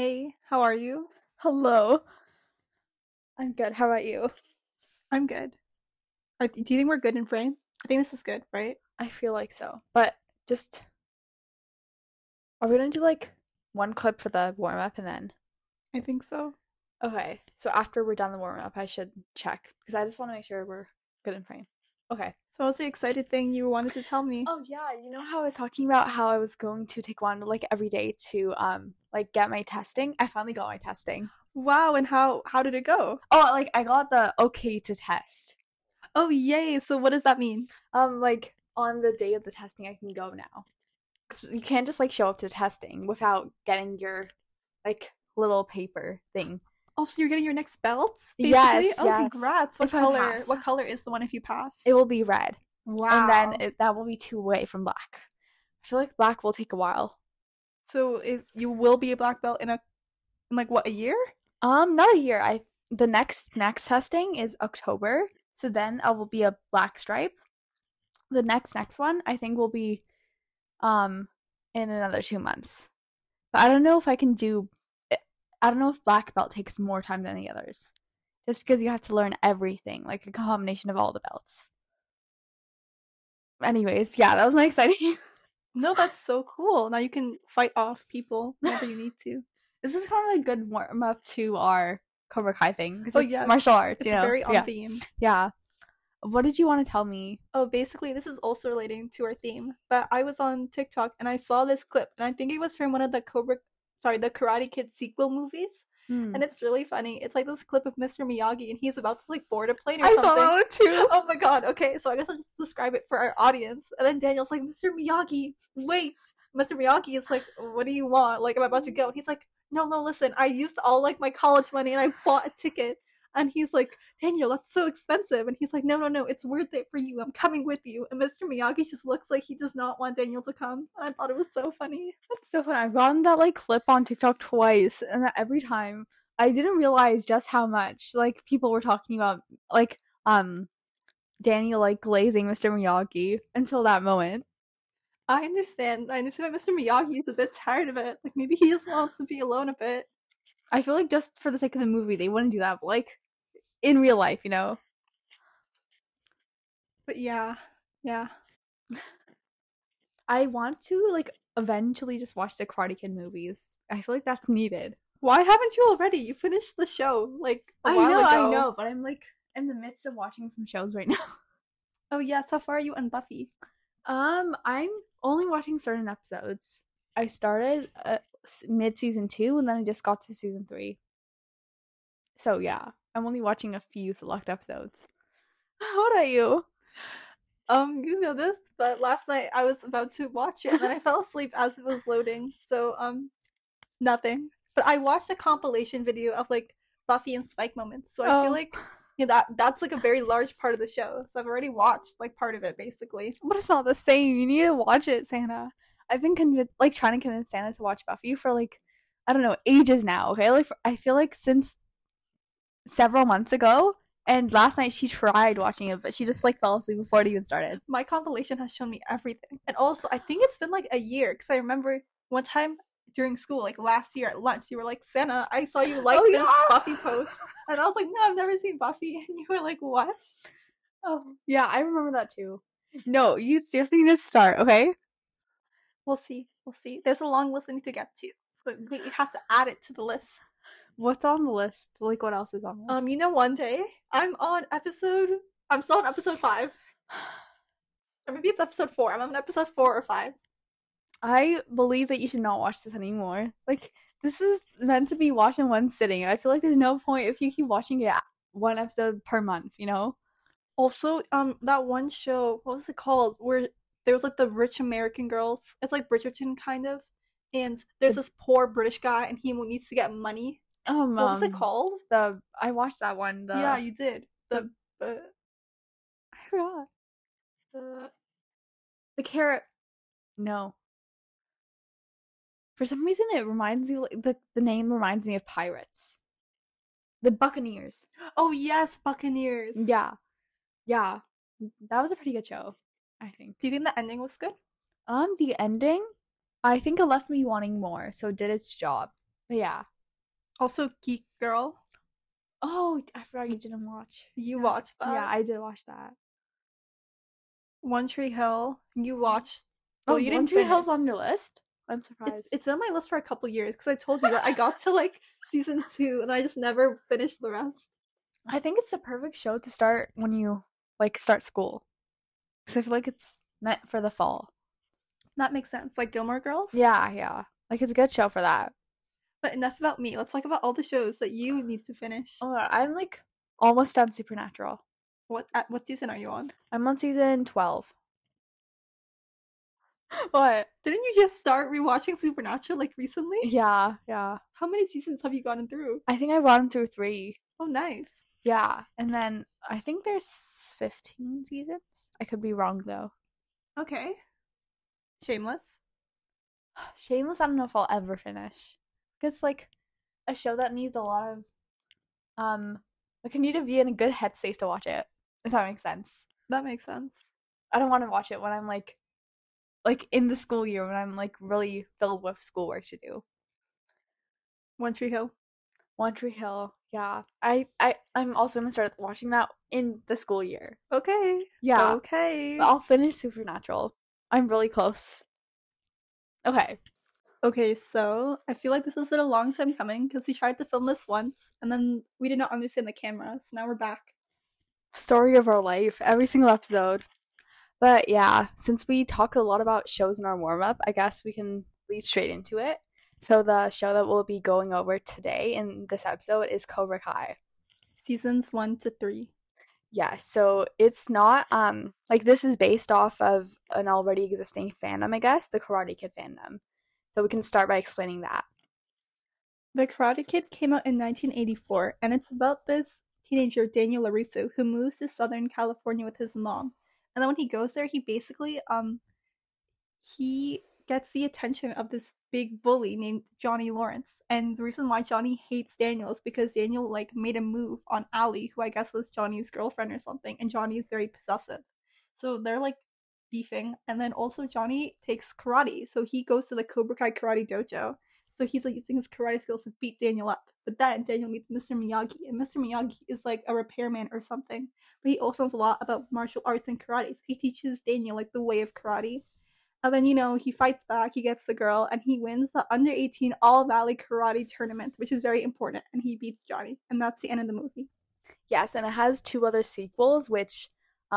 Hey, how are you? Hello. I'm good. How about you? I'm good. Do you think we're good in frame? I think this is good, right? I feel like so. But just are we gonna do like one clip for the warm up and then I think so. okay. So after we're done the warm up I should check because I just want to make sure we're good in frame. Okay. So what's the excited thing you wanted to tell me? Oh yeah, you know how I was talking about how I was going to taekwondo like every day to like get my testing? I finally got my testing. Wow, and how did it go? Oh, like I got the okay to test. Oh, yay. So what does that mean? Like on the day of the testing I can go now. 'Cause you can't just like show up to testing without getting your like little paper thing. Oh, so you're getting your next belts, basically? Yes, Oh, yes. congrats. What If I color? pass. What color is the one if you pass? It will be red, Wow. and then that will be 2 away from black. I feel like black will take a while. So if you will be a black belt in like what, a year? Not a year. The next testing is October, so then I will be a black stripe. The next one I think will be in another 2 months. But I don't know if I can do. I don't know if black belt takes more time than the others. Just because you have to learn everything, like a combination of all the belts. Anyways, yeah, that was my exciting. No, that's so cool. Now you can fight off people whenever you need to. This is kind of a good warm up to our Cobra Kai thing because it's yes. martial arts. It's you know, very on theme. Yeah. What did you want to tell me? Oh, basically, this is also relating to our theme. But I was on TikTok and I saw this clip, and I think it was from one of the the Karate Kid sequel movies. And it's really funny. It's like this clip of Mr. Miyagi, and he's about to like board a plane or something. I saw that one too. Oh my god. Okay, so I guess I'll just describe it for our audience. And then Daniel's like, Mr. Miyagi, wait. Mr. Miyagi is like, what do you want? Like, I'm about to go. And he's like, no, listen. I used all like my college money and I bought a ticket. And he's like, Daniel, that's so expensive. And he's like, no, it's worth it for you. I'm coming with you. And Mr. Miyagi just looks like he does not want Daniel to come. And I thought it was so funny. That's so funny. I've gotten that like clip on TikTok twice, and every time I didn't realize just how much like people were talking about like Daniel like glazing Mr. Miyagi until that moment. I understand that Mr. Miyagi is a bit tired of it. Like, maybe he just wants to be alone a bit. I feel like just for the sake of the movie, they wouldn't do that, but like in real life, you know? But yeah. I want to like eventually just watch the Karate Kid movies. I feel like that's needed. Why haven't you already? You finished the show like a while ago. I know, but I'm like in the midst of watching some shows right now. Oh yes, how far are you on Buffy? I'm only watching certain episodes. I started mid season 2 and then I just got to season 3. So yeah, I'm only watching a few select episodes. How about you? You know this, but last night I was about to watch it and then I fell asleep as it was loading. So nothing. But I watched a compilation video of like Buffy and Spike moments. So I feel like that's like a very large part of the show. So I've already watched like part of it basically. But it's not the same. You need to watch it, Santa. I've been trying to convince Santa to watch Buffy for like I don't know, ages now, okay? Like I feel like since several months ago, and last night she tried watching it, but she just like fell asleep before it even started. My compilation has shown me everything. And also, I think it's been like a year because I remember one time during school, like last year at lunch, you were like, Santa, I saw you like this Buffy post. And I was like, no, I've never seen Buffy. And you were like, what? Oh, yeah, I remember that too. No, you seriously need to start, okay? We'll see. There's a long list I need to get to. But we have to add it to the list. What's on the list? Like, what else is on the list? You know, one day, I'm still on episode 5. Or maybe it's episode 4. I'm on episode 4 or 5. I believe that you should not watch this anymore. Like, this is meant to be watched in one sitting. I feel like there's no point if you keep watching it one episode per month, you know? Also, that one show, what was it called? Where there was like the rich American girls. It's like Bridgerton kind of. And there's this poor British guy and he needs to get money. What was it called? I watched that one. Yeah, you did. I forgot. The carrot. No. For some reason, it reminds me the name reminds me of pirates. The Buccaneers. Oh yes, Buccaneers. Yeah. That was a pretty good show, I think. Do you think the ending was good? The ending, I think it left me wanting more, so it did its job. But yeah, Also, Geek Girl. Oh, I forgot you didn't watch. You watched that. Yeah, I did watch that. One Tree Hill. You watched. Well, Oh, you One didn't Tree finish. Hill's on your list? I'm surprised. It's on my list for a couple years because I told you that I got to like season 2 and I just never finished the rest. I think it's the perfect show to start when you like start school. Because I feel like it's meant for the fall. That makes sense. Like Gilmore Girls? Yeah. Like it's a good show for that. But enough about me. Let's talk about all the shows that you need to finish. Oh, I'm like almost done Supernatural. What season are you on? I'm on season 12. What? Didn't you just start rewatching Supernatural like recently? Yeah. How many seasons have you gotten through? I think I brought him through 3. Oh, nice. Yeah, and then I think there's 15 seasons. I could be wrong though. Okay. Shameless. Shameless, I don't know if I'll ever finish. It's like a show that needs a lot of like I need to be in a good headspace to watch it. If that makes sense. That makes sense. I don't want to watch it when I'm like in the school year when I'm like really filled with schoolwork to do. One Tree Hill. One Tree Hill. Yeah. I'm also gonna start watching that in the school year. Okay. Yeah. Okay. But I'll finish Supernatural. I'm really close. Okay. Okay, so I feel like this has been a long time coming because we tried to film this once and then we did not understand the camera, so now we're back. Story of our life, every single episode. But yeah, since we talked a lot about shows in our warm up, I guess we can lead straight into it. So the show that we'll be going over today in this episode is Cobra Kai. Seasons 1 to 3. Yeah, so it's not like this is based off of an already existing fandom, I guess, the Karate Kid fandom. So we can start by explaining that. The Karate Kid came out in 1984, and it's about this teenager, Daniel LaRusso, who moves to Southern California with his mom. And then when he goes there, he basically, he gets the attention of this big bully named Johnny Lawrence. And the reason why Johnny hates Daniel is because Daniel, like, made a move on Allie, who I guess was Johnny's girlfriend or something, and Johnny is very possessive. So they're, like, beefing, and then also Johnny takes karate, so he goes to the Cobra Kai karate dojo. So he's like using his karate skills to beat Daniel up. But then Daniel meets Mr. Miyagi, and Mr. Miyagi is like a repairman or something. But he also knows a lot about martial arts and karate. So he teaches Daniel like the way of karate. And then, you know, he fights back, he gets the girl, and he wins the under 18 All Valley Karate Tournament, which is very important, and he beats Johnny. And that's the end of the movie. Yes, and it has 2 other sequels, which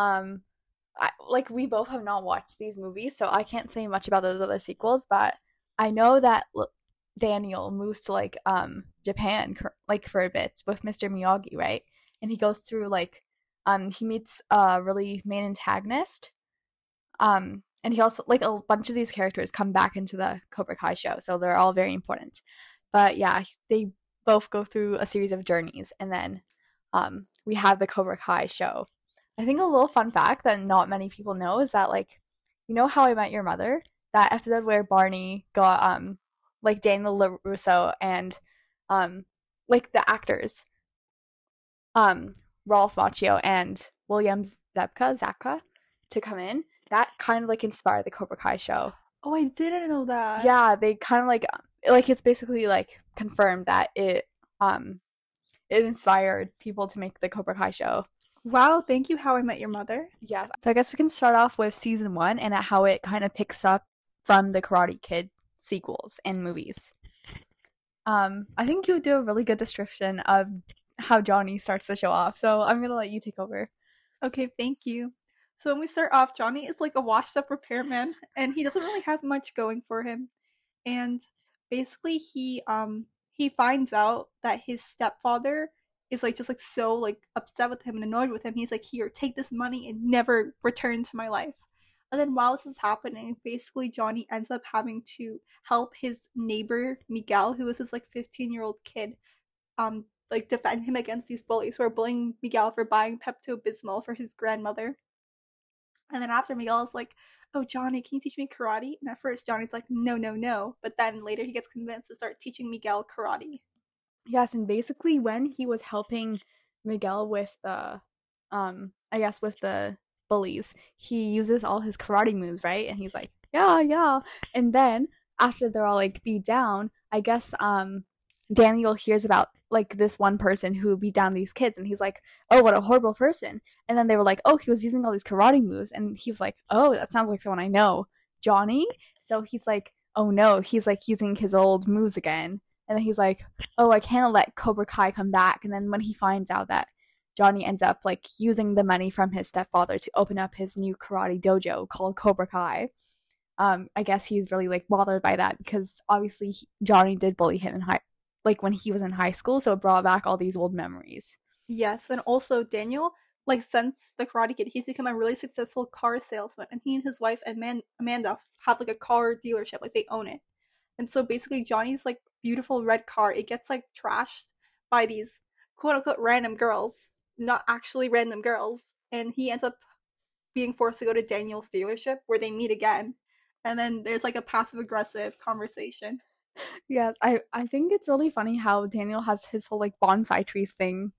we both have not watched these movies, so I can't say much about those other sequels, but I know that Daniel moves to Japan for a bit with Mr. Miyagi, right? And he goes through he meets a really main antagonist, and he also a bunch of these characters come back into the Cobra Kai show, so they're all very important. But yeah, they both go through a series of journeys, and then we have the Cobra Kai show. I think a little fun fact that not many people know is that, you know How I Met Your Mother? That episode where Barney got, Daniel LaRusso and, the actors, Ralph Macchio and William Zabka to come in, that kind of, inspired the Cobra Kai show. Oh, I didn't know that. Yeah, they kind of, it's basically, confirmed that it inspired people to make the Cobra Kai show. Wow, thank you, How I Met Your Mother. Yeah, so I guess we can start off with season 1 and how it kind of picks up from the Karate Kid sequels and movies. I think you do a really good description of how Johnny starts the show off, so I'm gonna let you take over. Okay, thank you. So when we start off, Johnny is a washed-up repairman, and he doesn't really have much going for him. And basically, he finds out that his stepfather is so upset with him and annoyed with him. He's like, here, take this money and never return to my life. And then while this is happening, basically Johnny ends up having to help his neighbor Miguel, who is this 15-year-old kid, defend him against these bullies who are bullying Miguel for buying Pepto-Bismol for his grandmother. And then after, Miguel is like, oh, Johnny, can you teach me karate? And at first Johnny's like, no. But then later he gets convinced to start teaching Miguel karate. Yes, and basically when he was helping Miguel with the with the bullies, he uses all his karate moves, right? And he's like, yeah. And then after they're all beat down, I guess Daniel hears about like this one person who beat down these kids, and he's like, oh, what a horrible person. And then they were like, oh, he was using all these karate moves, and he was like, oh, that sounds like someone I know, Johnny. So he's like, oh no, he's like using his old moves again. And then he's like, oh, I can't let Cobra Kai come back. And then when he finds out that Johnny ends up like using the money from his stepfather to open up his new karate dojo called Cobra Kai, I guess he's really like bothered by that, because obviously Johnny did bully him in like when he was in high school, so it brought back all these old memories. Yes, and also Daniel, like since the Karate Kid, he's become a really successful car salesman, and he and his wife Amanda have like a car dealership, like they own it. And so basically, Johnny's like beautiful red car, it gets like trashed by these quote unquote random girls, not actually random girls, and he ends up being forced to go to Daniel's dealership where they meet again, and then there's like a passive aggressive conversation. Yeah, I think it's really funny how Daniel has his whole like bonsai trees thing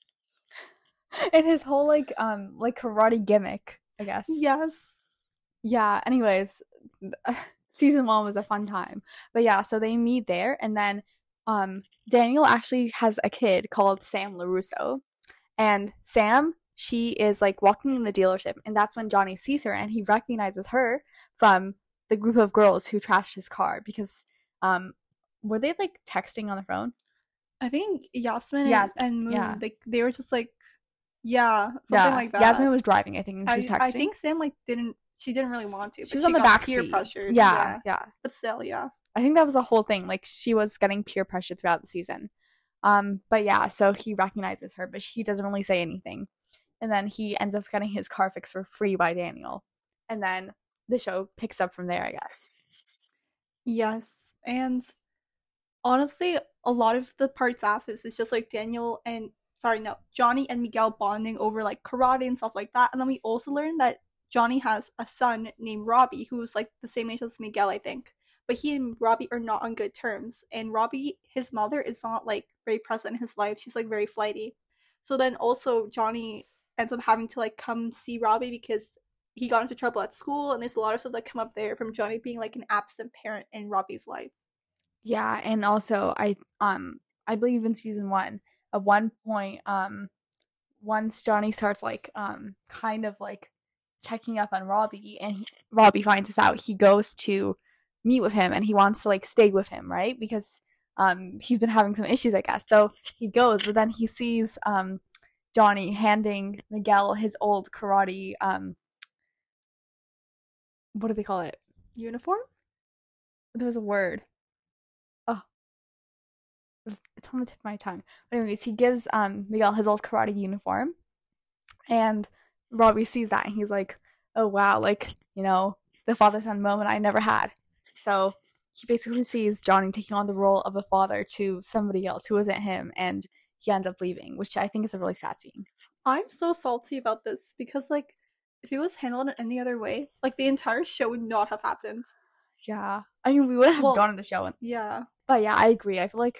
and his whole like karate gimmick, I guess. Yes. Yeah, anyways, season 1 was a fun time. But yeah, so they meet there, and then Daniel actually has a kid called Sam LaRusso. And Sam, she is like walking in the dealership, and that's when Johnny sees her, and he recognizes her from the group of girls who trashed his car, because were they like texting on the phone? I think Yasmin and Moon, yeah. they were just like, something like that. Yasmin was driving, I think, and she was texting. I think Sam like didn't really want to. But she was on the back peer seat. Pressured. Yeah. But still, yeah. I think that was the whole thing. Like she was getting peer pressure throughout the season. But yeah, so he recognizes her, but he doesn't really say anything. And then he ends up getting his car fixed for free by Daniel. And then the show picks up from there, I guess. Yes, and honestly, a lot of the parts after this is just like Johnny and Miguel bonding over like karate and stuff like that. And then we also learned that Johnny has a son named Robbie, who's like the same age as Miguel, I think. But he and Robbie are not on good terms. And Robbie, his mother, is not like very present in his life. She's like very flighty. So then also Johnny ends up having to like come see Robbie because he got into trouble at school, and there's a lot of stuff that come up there from Johnny being like an absent parent in Robbie's life. Yeah, and also I believe in season 1, at one point, once Johnny starts like kind of like checking up on Robbie, and Robbie finds this out, he goes to meet with him, and he wants to like stay with him, right? Because he's been having some issues, I guess. So he goes, but then he sees Johnny handing Miguel his old karate what do they call it? Uniform? There was a word. Oh. It's on the tip of my tongue. But anyways, he gives Miguel his old karate uniform. And Robbie sees that, and he's like, oh wow, like, you know, the father-son moment I never had. So he basically sees Johnny taking on the role of a father to somebody else who isn't him, and he ends up leaving, which I think is a really sad scene. I'm so salty about this because like if it was handled in any other way, like the entire show would not have happened. Yeah. I mean, we wouldn't have gone to the show. Yeah. But yeah, I agree. I feel like,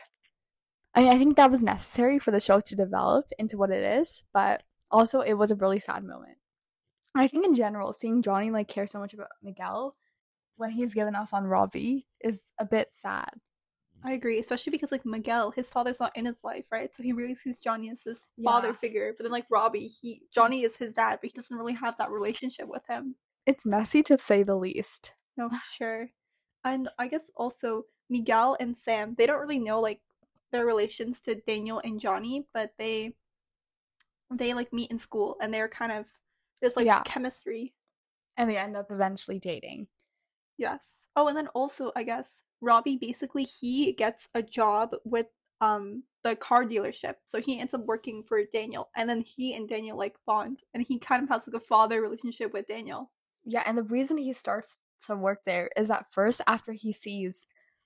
I think that was necessary for the show to develop into what it is, but also it was a really sad moment. I think in general, seeing Johnny like care so much about Miguel when he's given up on Robbie is a bit sad. I agree, especially because like Miguel, his father's not in his life, right? So he really sees Johnny as this father figure. But then like Robbie, Johnny is his dad, but he doesn't really have that relationship with him. It's messy to say the least. No, for sure. And I guess also Miguel and Sam, they don't really know like their relations to Daniel and Johnny, but they like meet in school, and they're kind of there's like chemistry. And they end up eventually dating. Yes. Oh, and then also I guess Robbie basically he gets a job with the car dealership, so he ends up working for Daniel, and then he and Daniel like bond, and he kind of has like a father relationship with Daniel. Yeah, and the reason he starts to work there is that first, after he sees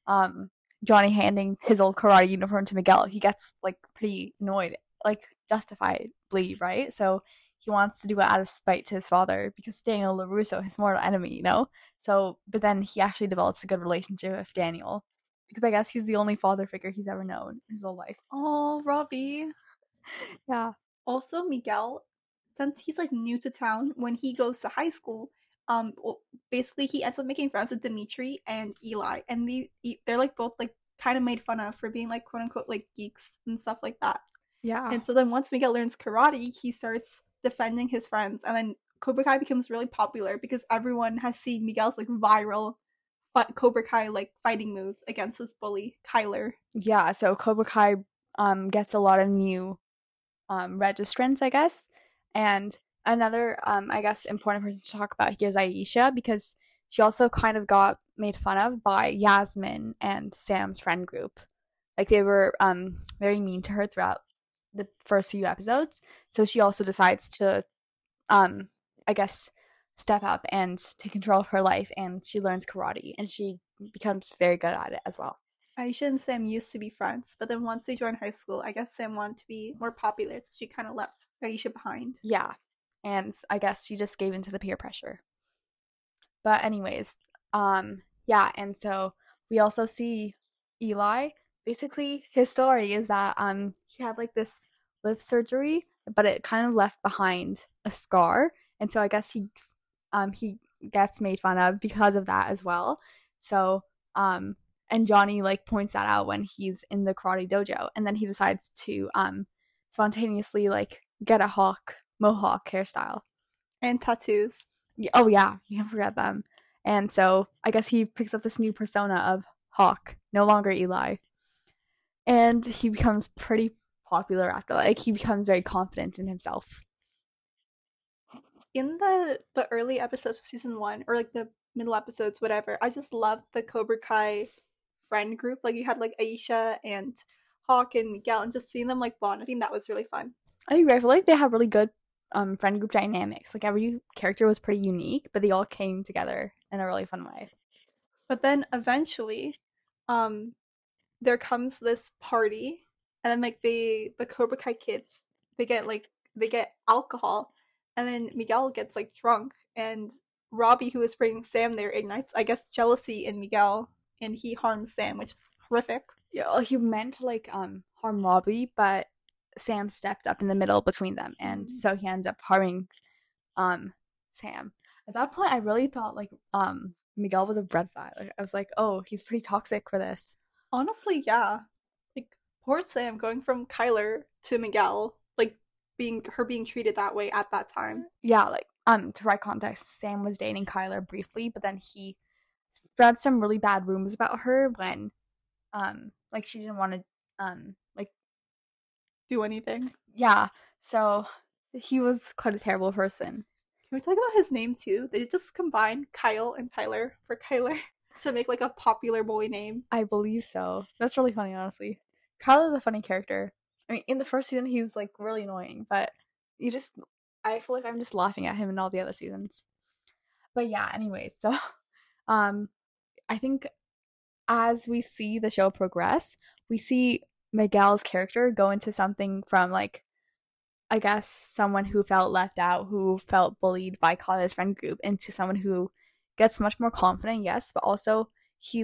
Johnny handing his old karate uniform to Miguel, he gets like pretty annoyed, like justifiably, right? So he wants to do it out of spite to his father because Daniel LaRusso, his mortal enemy, you know? So, but then he actually develops a good relationship with Daniel because I guess he's the only father figure he's ever known in his whole life. Oh, Robbie. Yeah. Also, Miguel, since he's like new to town, when he goes to high school, basically he ends up making friends with Dimitri and Eli, and they're like both like kind of made fun of for being like quote unquote like geeks and stuff like that. Yeah. And so then once Miguel learns karate, he starts defending his friends, and then Cobra Kai becomes really popular because everyone has seen Miguel's like viral Cobra Kai like fighting moves against this bully Kyler. Yeah, so Cobra Kai gets a lot of new registrants, I guess. And another I guess important person to talk about here is Aisha, because she also kind of got made fun of by Yasmin and Sam's friend group. Like they were very mean to her throughout the first few episodes. So she also decides to I guess step up and take control of her life, and she learns karate and she becomes very good at it as well. Aisha and Sam used to be friends, but then once they joined high school, I guess Sam wanted to be more popular, so she kind of left Aisha behind. Yeah, and I guess she just gave into the peer pressure. But anyways, yeah, and so we also see Eli. Basically, his story is that he had like this lip surgery, but it kind of left behind a scar, and so I guess he gets made fun of because of that as well. So and Johnny like points that out when he's in the karate dojo, and then he decides to spontaneously like get a mohawk hairstyle and tattoos. Oh yeah, you can't forget them. And so I guess he picks up this new persona of Hawk, no longer Eli, and he becomes pretty popular after. Like he becomes very confident in himself. In the early episodes of season 1, or like the middle episodes, whatever, I just loved the Cobra Kai friend group. Like you had like Aisha and Hawk and Miguel, and just seeing them like bond, I think that was really fun. I agree. I feel like they have really good friend group dynamics. Like every character was pretty unique, but they all came together in a really fun way. But then eventually there comes this party, and then like the Cobra Kai kids, they get alcohol, and then Miguel gets like drunk, and Robbie, who is bringing Sam there, ignites, I guess, jealousy in Miguel, and he harms Sam, which is horrific. Yeah, he meant to like harm Robbie, but Sam stepped up in the middle between them, and so he ends up harming Sam. At that point, I really thought like Miguel was a red flag. Like, I was like, oh, he's pretty toxic for this. Honestly, yeah. Like poor Sam going from Kyler to Miguel, like being treated that way at that time. Yeah, like to provide context, Sam was dating Kyler briefly, but then he spread some really bad rumors about her when like she didn't want to like do anything. Yeah, so he was quite a terrible person. Can we talk about his name too? They just combined Kyle and Tyler for Kyler to make like a popular boy name. I believe so. That's really funny, honestly. Kyle is a funny character. I mean, in the first season, he's like really annoying, but I feel like I'm just laughing at him in all the other seasons. But yeah, anyway, so I think as we see the show progress, we see Miguel's character go into something from like, I guess, someone who felt left out, who felt bullied by Kyler's friend group, into someone who gets much more confident, yes, but also he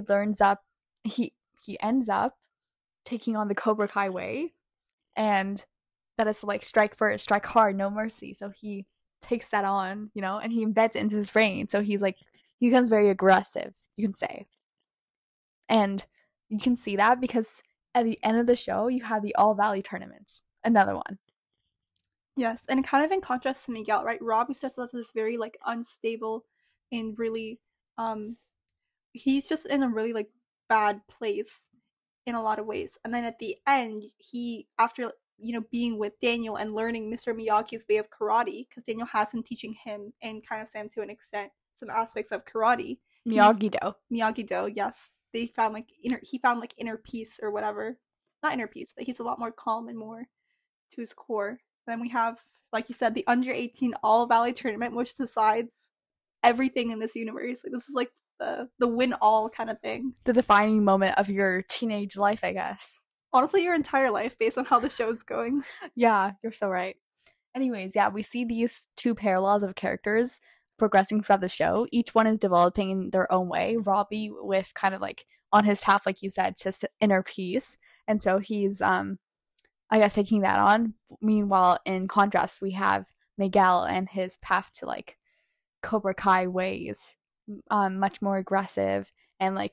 ends up taking on the Cobra Kai way, and that is like strike first, strike hard, no mercy. So he takes that on, and he embeds it into his brain. So he becomes very aggressive, you can say. And you can see that because at the end of the show, you have the All Valley tournaments, another one. Yes, and kind of in contrast to Miguel, right? Robbie starts off as this very like unstable and really he's just in a really like bad place in a lot of ways. And then at the end, he, after being with Daniel and learning Mr. Miyagi's way of karate, because Daniel has been teaching him and kind of Sam to an extent some aspects of karate. Miyagi-Do, yes. He found like inner peace or whatever. Not inner peace, but he's a lot more calm and more to his core. Then we have, like you said, the under 18 All Valley tournament, which decides everything in this universe. Like, this is like the win all kind of thing. The defining moment of your teenage life, I guess. Honestly, your entire life based on how the show's going. Yeah, you're so right. Anyways, yeah, we see these two parallels of characters progressing throughout the show. Each one is developing in their own way. Robbie with kind of like on his path, like you said, to inner peace. And so he's, I guess, taking that on. Meanwhile, in contrast, we have Miguel and his path to like Cobra Kai ways, much more aggressive, and like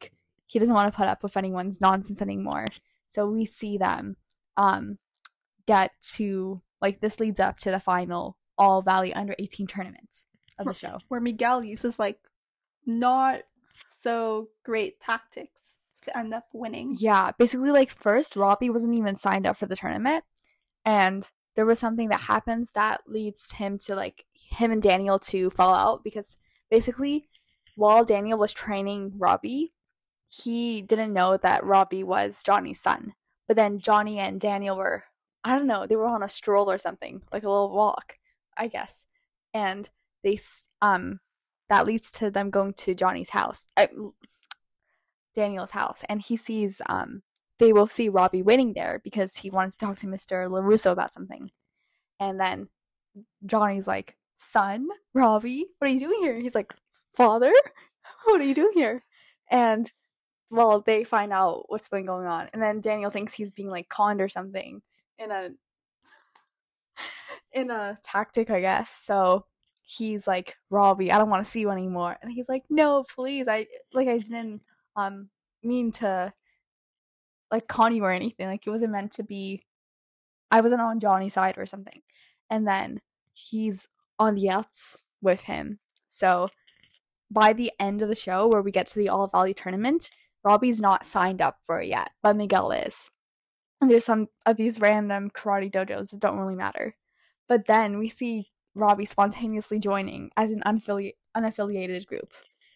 he doesn't want to put up with anyone's nonsense anymore. So we see them get to, like, this leads up to the final All Valley Under 18 tournament of the show, where Miguel uses like not so great tactics to end up winning. Yeah, basically, like, first Robbie wasn't even signed up for the tournament, and there was something that happens that leads him to, like, him and Daniel to fall out, because basically while Daniel was training Robbie, he didn't know that Robbie was Johnny's son. But then Johnny and Daniel were, I don't know, they were on a stroll or something, like a little walk, I guess. And they, that leads to them going to Johnny's house, Daniel's house. And he sees, they will see Robbie waiting there because he wants to talk to Mr. LaRusso about something. And then Johnny's like, son, Robbie, what are you doing here? He's like, father, what are you doing here? And, well, they find out what's been going on. And then Daniel thinks he's being, like, conned or something in a tactic, I guess. So he's like, Robbie, I don't want to see you anymore. And he's like, no, please, I didn't mean to, like, con you or anything. Like, it wasn't meant to be, I wasn't on Johnny's side or something. And then he's on the outs with him. So by the end of the show, where we get to the All Valley tournament, Robbie's not signed up for it yet, but Miguel is. And there's some of these random karate dojos that don't really matter. But then we see Robbie spontaneously joining as an unaffiliated group.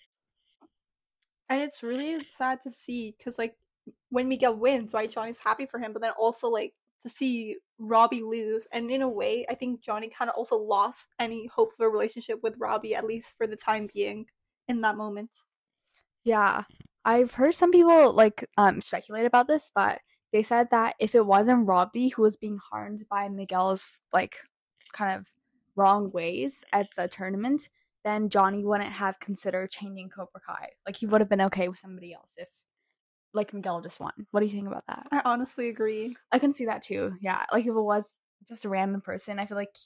And it's really sad to see, because, like, when Miguel wins, right, Johnny's happy for him, but then also, like, to see Robbie lose. And in a way, I think Johnny kind of also lost any hope of a relationship with Robbie, at least for the time being, in that moment. Yeah. I've heard some people, like, speculate about this, but they said that if it wasn't Robbie who was being harmed by Miguel's, like, kind of wrong ways at the tournament, then Johnny wouldn't have considered changing Cobra Kai. Like, he would have been okay with somebody else if, like, Miguel just won. What do you think about that? I honestly agree. I can see that too. Yeah. Like, if it was just a random person, I feel like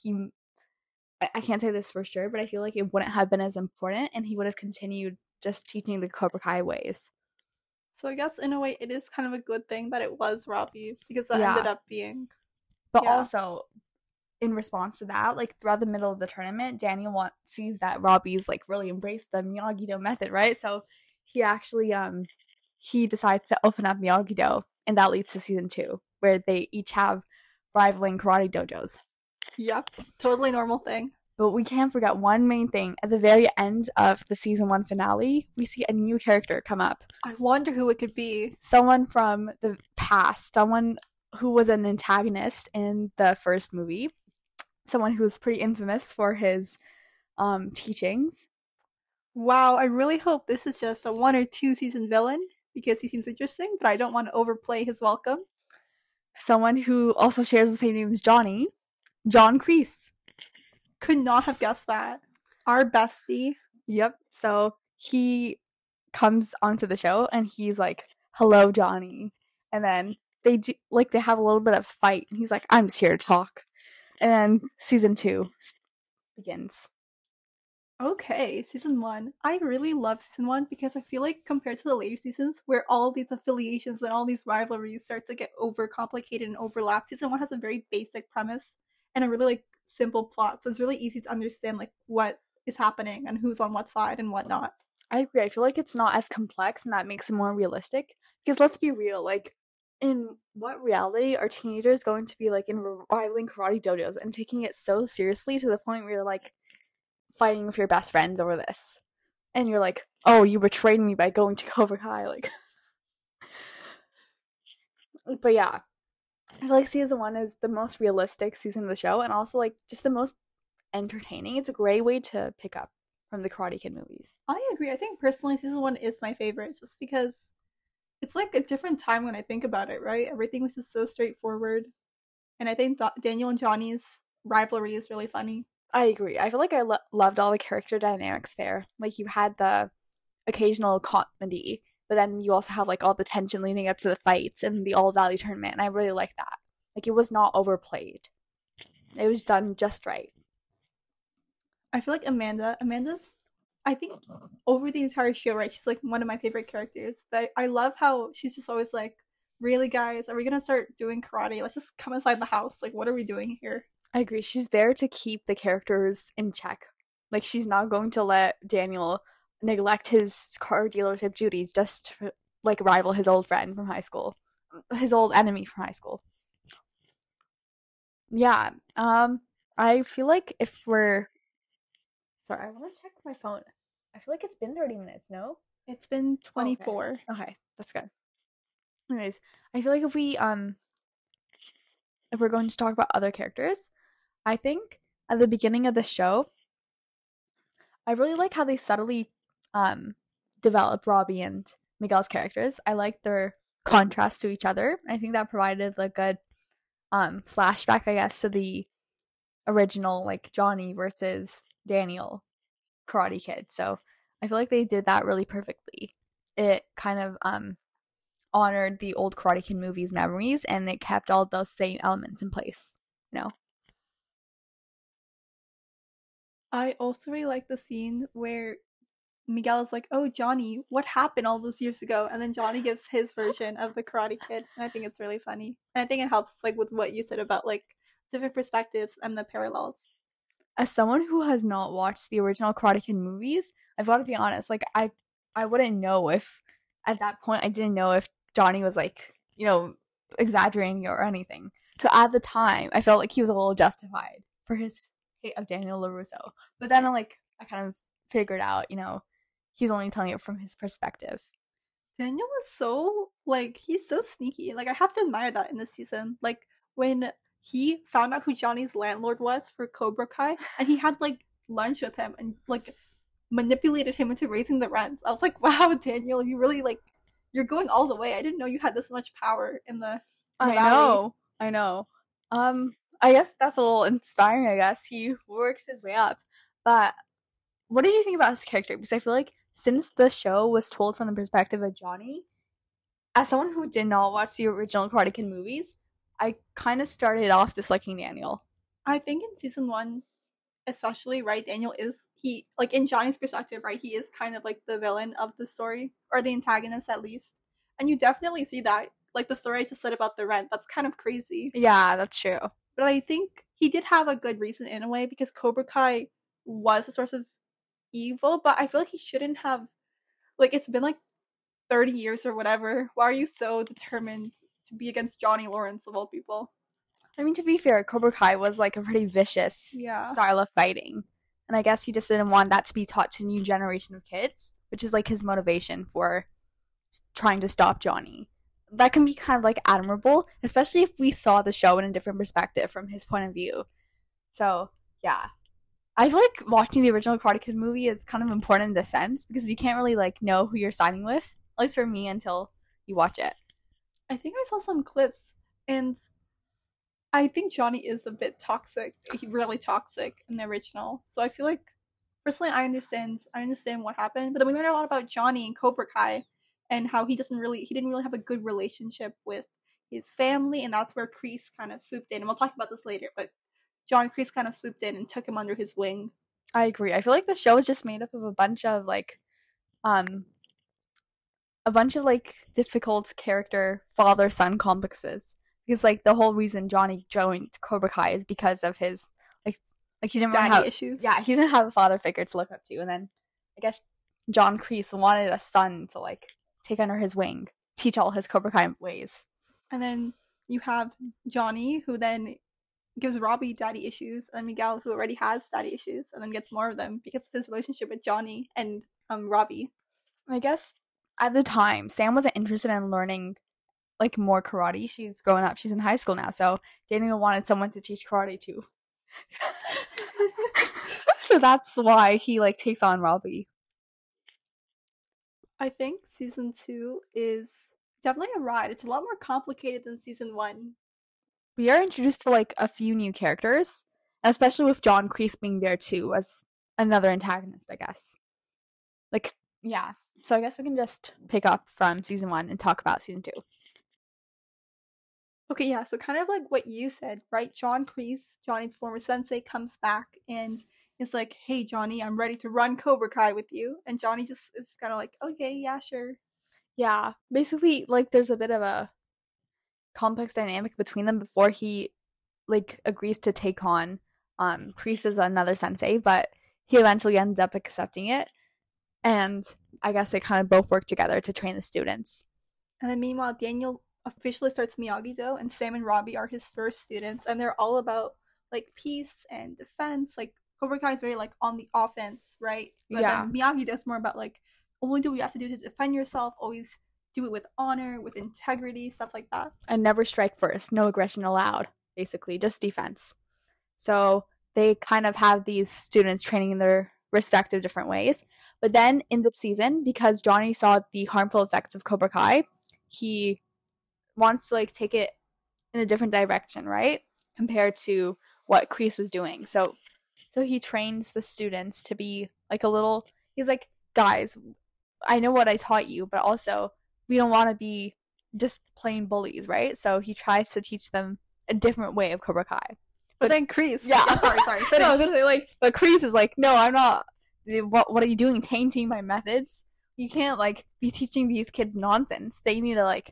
I can't say this for sure, but I feel like it wouldn't have been as important, and he would have continued just teaching the Cobra Kai ways. So I guess in a way it is kind of a good thing that it was Robbie, because that ended up being. But also, in response to that, like, throughout the middle of the tournament, Daniel sees that Robbie's, like, really embraced the Miyagi-Do method, right? So he actually he decides to open up Miyagi-Do, and that leads to season 2, where they each have rivaling karate dojos. Yep, totally normal thing. But we can't forget one main thing. At the very end of the season 1 finale, we see a new character come up. I wonder who it could be. Someone from the past, someone who was an antagonist in the first movie, someone who was pretty infamous for his teachings. Wow, I really hope this is just a 1 or 2 season villain, because he seems interesting, but I don't want to overplay his welcome. Someone who also shares the same name as Johnny, John Kreese. Could not have guessed that. Our bestie. Yep. So he comes onto the show and he's like, hello, Johnny. And then they have a little bit of a fight. And he's like, I'm just here to talk. And then season 2 begins. Okay, season 1. I really love season 1 because I feel like compared to the later seasons, where all these affiliations and all these rivalries start to get overcomplicated and overlap, season 1 has a very basic premise and a really, like, simple plot. So it's really easy to understand, like, what is happening and who's on what side and whatnot. I agree. I feel like it's not as complex, and that makes it more realistic. Because let's be real, like, in what reality are teenagers going to be, like, in rivaling karate dojos and taking it so seriously to the point where you're, like, fighting with your best friends over this? And you're like, oh, you betrayed me by going to Cobra Kai, like. But yeah, I feel like season 1 is the most realistic season of the show, and also, like, just the most entertaining. It's a great way to pick up from the Karate Kid movies. I agree. I think personally season 1 is my favorite, just because it's like a different time when I think about it, right? Everything was just so straightforward, and I think Daniel and Johnny's rivalry is really funny. I agree. I feel like I loved all the character dynamics there. Like, you had the occasional comedy, but then you also have, like, all the tension leading up to the fights and the All Valley tournament, and I really like that. Like, it was not overplayed. It was done just right. I feel like Amanda's, I think over the entire show, right, she's like one of my favorite characters. But I love how she's just always like, really, guys, are we gonna start doing karate? Let's just come inside the house. Like, what are we doing here? I agree. She's there to keep the characters in check. Like, she's not going to let Daniel neglect his car dealership duties just to, like, rival his old friend from high school. His old enemy from high school. Yeah. I feel like if we're... Sorry, I want to check my phone. I feel like it's been 30 minutes, no? It's been 24. Okay, that's good. Anyways, I feel like if we're going to talk about other characters, I think at the beginning of the show, I really like how they subtly develop Robbie and Miguel's characters. I like their contrast to each other. I think that provided a good flashback, I guess, to the original, like, Johnny versus Daniel Karate Kid. So I feel like they did that really perfectly. It kind of honored the old Karate Kid movies' memories, and it kept all those same elements in place, you know? I also really like the scene where Miguel is like, "Oh, Johnny, what happened all those years ago?" And then Johnny gives his version of the Karate Kid, and I think it's really funny. And I think it helps, like, with what you said about like different perspectives and the parallels. As someone who has not watched the original Karate Kid movies, I've got to be honest. Like, I wouldn't know if at that point I didn't know if Johnny was, like, you know, exaggerating or anything. So at the time, I felt like he was a little justified for his hate of Daniel LaRusso. But then, I kind of figured out, you know, he's only telling it from his perspective. Daniel is so, like, he's so sneaky. Like, I have to admire that in this season. Like, when he found out who Johnny's landlord was for Cobra Kai, and he had, like, lunch with him and, like, manipulated him into raising the rents. I was like, wow, Daniel, you really, like, you're going all the way. I didn't know you had this much power in the valley. I know. I guess that's a little inspiring, I guess. He worked his way up. But what do you think about his character? Because I feel like since the show was told from the perspective of Johnny, as someone who did not watch the original Karate Kid movies, I kind of started off disliking Daniel. I think in season 1, especially, right, Daniel is, he, like, in Johnny's perspective, right, he is kind of like the villain of the story, or the antagonist at least. And you definitely see that, like the story I just said about the rent, that's kind of crazy. Yeah, that's true. But I think he did have a good reason in a way, because Cobra Kai was a source of evil, but I feel like he shouldn't have, like, it's been like 30 years or whatever. Why are you so determined to be against Johnny Lawrence of all people? I mean, to be fair, Cobra Kai was like a pretty vicious style of fighting. And I guess he just didn't want that to be taught to a new generation of kids, which is like his motivation for trying to stop Johnny. That can be kind of like admirable, especially if we saw the show in a different perspective from his point of view. So, yeah. I feel like watching the original Karate Kid movie is kind of important in this sense, because you can't really, like, know who you're siding with, at least for me, until you watch it. I think I saw some clips, and I think Johnny is a bit toxic. He's really toxic in the original. So I feel like, personally, I understand what happened. But then we learned a lot about Johnny and Cobra Kai, and how he didn't really have a good relationship with his family, and that's where Kreese kind of swooped in. And we'll talk about this later, but John Kreese kind of swooped in and took him under his wing. I agree. I feel like the show is just made up of a bunch of difficult character father-son complexes. Because, like, the whole reason Johnny joined Cobra Kai is because of his, like he didn't have issues. Yeah, he didn't have a father figure to look up to. And then I guess John Kreese wanted a son to, like, take under his wing, teach all his Cobra Kai ways. And then you have Johnny, who then gives Robbie daddy issues, and Miguel, who already has daddy issues, and then gets more of them because of his relationship with Johnny and Robbie. I guess at the time, Sam wasn't interested in learning, like, more karate. She's growing up. She's in high school now, so Daniel wanted someone to teach karate to. So that's why he, like, takes on Robbie. I think season 2 is definitely a ride. It's a lot more complicated than season 1. We are introduced to, like, a few new characters, especially with John Kreese being there too as another antagonist, I guess. Like, yeah. So I guess we can just pick up from season 1 and talk about season 2. Okay, yeah, so kind of like what you said, right? John Kreese, Johnny's former sensei, comes back, and It's like, hey, Johnny, I'm ready to run Cobra Kai with you. And Johnny just is kind of like, okay, yeah, sure. Yeah, basically, like, there's a bit of a complex dynamic between them before he, like, agrees to take on Kreese as another sensei, but he eventually ends up accepting it. And I guess they kind of both work together to train the students. And then meanwhile, Daniel officially starts Miyagi-Do, and Sam and Robbie are his first students, and they're all about like peace and defense. Like Cobra Kai is very like on the offense, right? But then Miyagi-Do is more about like, only do what you have to do to defend yourself, always do it with honor, with integrity, stuff like that. And never strike first, no aggression allowed, basically, just defense. So they kind of have these students training in their respective different ways. But then in the season, because Johnny saw the harmful effects of Cobra Kai, he wants to like take it in a different direction, right? Compared to what Kreese was doing. So he trains the students to be like a little, he's like, guys, I know what I taught you, but also we don't want to be just plain bullies, right? So he tries to teach them a different way of Cobra Kai. But then Kreese, sorry. But no, but Kreese is like, no, I'm not. What are you doing, tainting my methods? You can't like be teaching these kids nonsense. They need to like,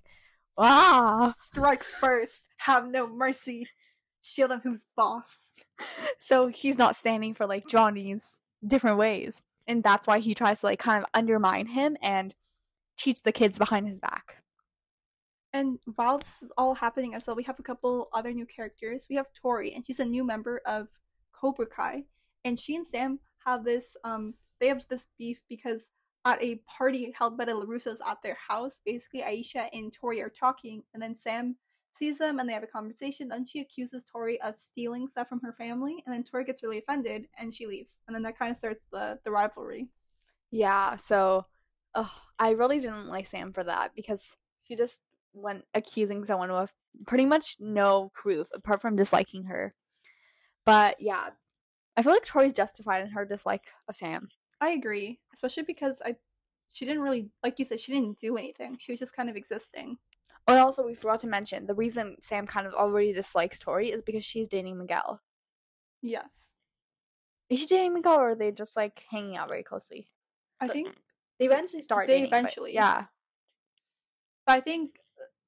strike first, have no mercy, show them who's boss. So he's not standing for like Johnny's different ways, and that's why he tries to like kind of undermine him and teach the kids behind his back. And while this is all happening as well, we have a couple other new characters. We have Tori, and she's a new member of Cobra Kai, and she and Sam have this they have this beef because at a party held by the LaRussos at their house, basically Aisha and Tori are talking, and then Sam sees them and they have a conversation. Then she accuses Tori of stealing stuff from her family, and then Tori gets really offended and she leaves, and then that kind of starts the rivalry. Yeah, so I really didn't like Sam for that because she just went accusing someone with pretty much no proof apart from disliking her. But yeah, I feel like Tori's justified in her dislike of Sam. I agree, especially because she didn't really, like you said, she didn't do anything. She was just kind of existing. Oh, and also we forgot to mention, the reason Sam kind of already dislikes Tori is because she's dating Miguel. Yes. Is she dating Miguel, or are they just like hanging out very closely? I think they eventually start dating. Yeah. But I think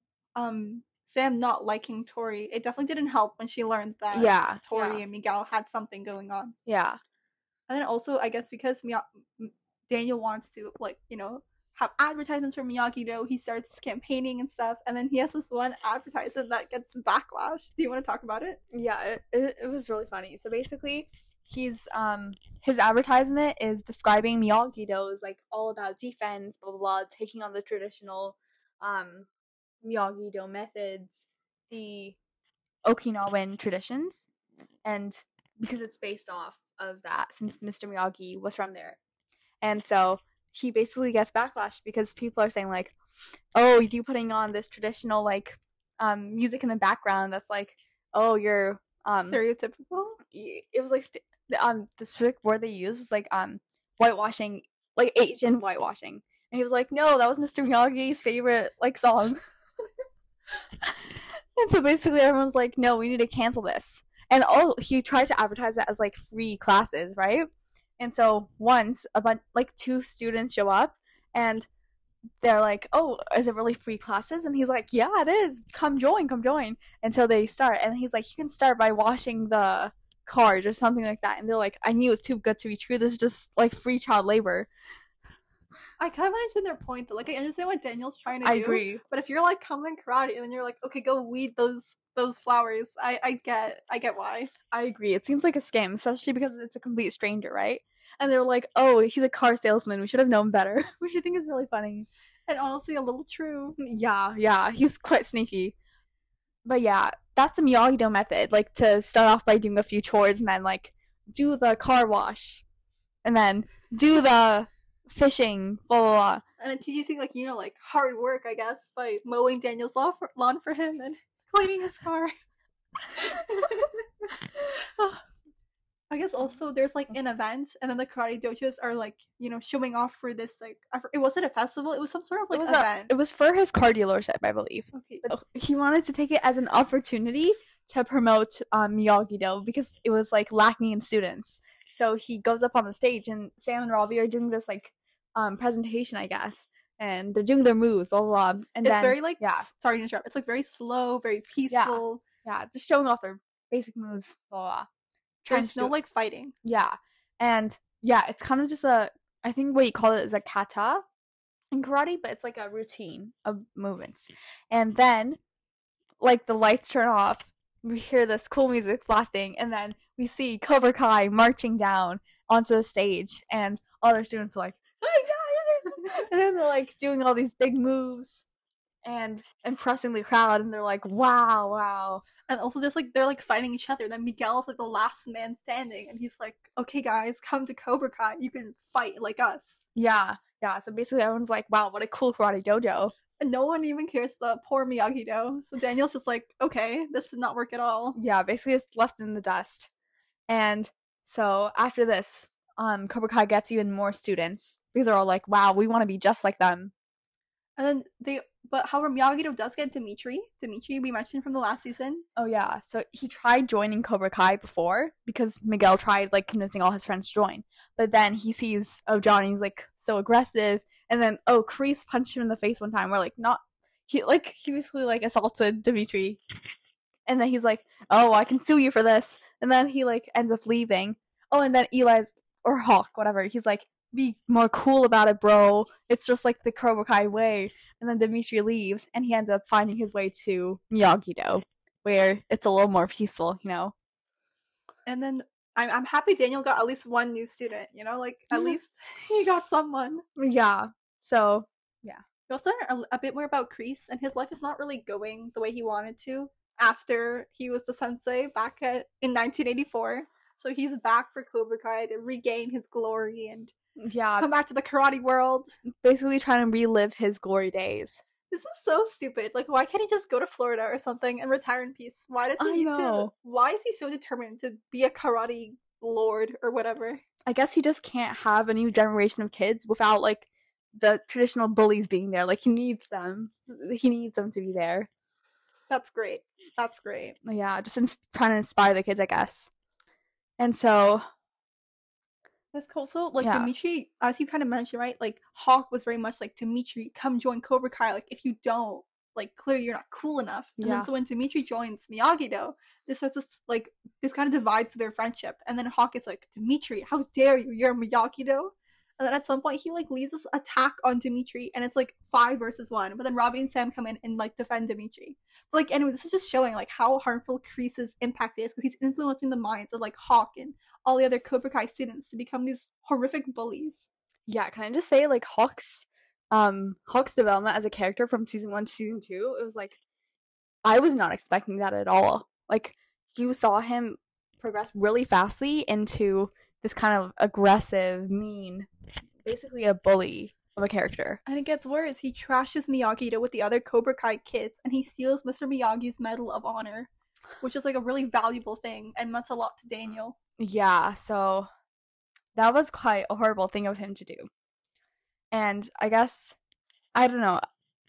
Sam not liking Tori, it definitely didn't help when she learned that Tori and Miguel had something going on. Yeah. And then also, I guess because Daniel wants to, like, you know, have advertisements for Miyagi-Do, he starts campaigning and stuff, and then he has this one advertisement that gets backlash. Do you want to talk about it? Yeah, it was really funny. So basically, he's his advertisement is describing Miyagi-Do as like all about defense, blah blah blah, taking on the traditional Miyagi-Do methods, the Okinawan traditions, and because it's based off of that, since Mr. Miyagi was from there. And so he basically gets backlash because people are saying like, oh, you putting on this traditional like music in the background that's like, oh, you're stereotypical. It was like the specific word they used was like whitewashing, like Asian whitewashing. And he was like, no, that was Mr. Miyagi's favorite like song. And so basically everyone's like, no, we need to cancel this. And he tried to advertise it as like free classes, right? And so once like 2 students show up and they're like, oh, is it really free classes? And he's like, yeah, it is. Come join. And so they start, and he's like, you can start by washing the cars or something like that. And they're like, I knew it was too good to be true. This is just like free child labor. I kind of understand their point though. Like, I understand what Daniel's trying to do. I agree. But if you're like coming karate and then you're like, okay, go weed those flowers, I get why. I agree. It seems like a scam, especially because it's a complete stranger, right? And they're like, oh, he's a car salesman. We should have known better. Which I think is really funny. And honestly, a little true. Yeah. He's quite sneaky. But yeah, that's the Miyagi-Do method. Like, to start off by doing a few chores and then, like, do the car wash. And then do the fishing, blah, blah, blah. And it teaches you, like, you know, like, hard work, I guess, by mowing Daniel's lawn for him and cleaning his car. I guess also there's like an event, and then the karate dojos are like, you know, showing off for this like, it wasn't a festival, it was some sort of like event. It was for his car dealership, I believe. Okay. But he wanted to take it as an opportunity to promote Miyagi-Do because it was like lacking in students. so he goes up on the stage, and Sam and Robbie are doing this like presentation, I guess, and they're doing their moves, blah blah blah. And it's then, very like yeah, sorry to interrupt. It's like very slow, very peaceful. yeah, just showing off their basic moves, blah blah. There's no like fighting. Yeah, and yeah, it's kind of just a, I think what you call it is a kata in karate, but it's like a routine of movements. And then, like, the lights turn off, we hear this cool music blasting, and then we see Cobra Kai marching down onto the stage, and all their students are like, and then they're like doing all these big moves and impressing the crowd, and they're like, wow. And also just like they're like fighting each other. Then Miguel's like the last man standing, and he's like, okay guys, come to Cobra Kai, you can fight like us. Yeah, so basically everyone's like, wow, what a cool karate dojo. And no one even cares about poor Miyagi-Do. So Daniel's just like, okay, this did not work at all. Yeah, basically it's left in the dust. And so after this, Cobra Kai gets even more students because they're all like, wow, we want to be just like them. And then however, Miyagi-Do does get Dimitri. Dimitri, we mentioned from the last season. Oh yeah, so he tried joining Cobra Kai before because Miguel tried like convincing all his friends to join. But then he sees, oh, Johnny's like so aggressive, and then Kreese punched him in the face one time. He basically like assaulted Dimitri, and then he's like, oh, I can sue you for this, and then he like ends up leaving. Oh, and then Eli's, or Hawk, whatever, he's like, be more cool about it, bro. It's just like the Cobra Kai way. And then Dimitri leaves, and he ends up finding his way to Miyagi-Do, where it's a little more peaceful, you know. And then I'm happy Daniel got at least one new student, you know, like at least he got someone. Yeah. So yeah. We also learned a bit more about Kreese, and his life is not really going the way he wanted to after he was the sensei in 1984. So he's back for Cobra Kai to regain his glory and come back to the karate world. Basically trying to relive his glory days. This is so stupid. Like, why can't he just go to Florida or something and retire in peace? Why does he need to? Why is he so determined to be a karate lord or whatever? I guess he just can't have a new generation of kids without like the traditional bullies being there. Like, he needs them. He needs them to be there. That's great. Yeah, just trying to inspire the kids, I guess. And so that's cool. So, like, Dimitri, as you kind of mentioned, right? Like, Hawk was very much like, Dimitri, come join Cobra Kai. Like, if you don't, like, clearly you're not cool enough. And then so when Dimitri joins Miyagi-Do, this kind of divides their friendship. And then Hawk is like, Dimitri, how dare you? You're a Miyagi-Do. And then at some point, he, like, leads this attack on Dimitri, and it's, like, 5 versus 1. But then Robbie and Sam come in and, like, defend Dimitri. But, like, anyway, this is just showing, like, how harmful Kreese's impact is, because he's influencing the minds of, like, Hawk and all the other Cobra Kai students to become these horrific bullies. Yeah, can I just say, like, Hawk's development as a character from season 1 to season 2, it was, like, I was not expecting that at all. Like, you saw him progress really fastly into this kind of aggressive, mean, basically a bully of a character. And it gets worse. He trashes Miyagi-Do with the other Cobra Kai kids, and he steals Mr. Miyagi's Medal of Honor, which is like a really valuable thing and meant a lot to Daniel. Yeah, so that was quite a horrible thing of him to do. And I guess, I don't know.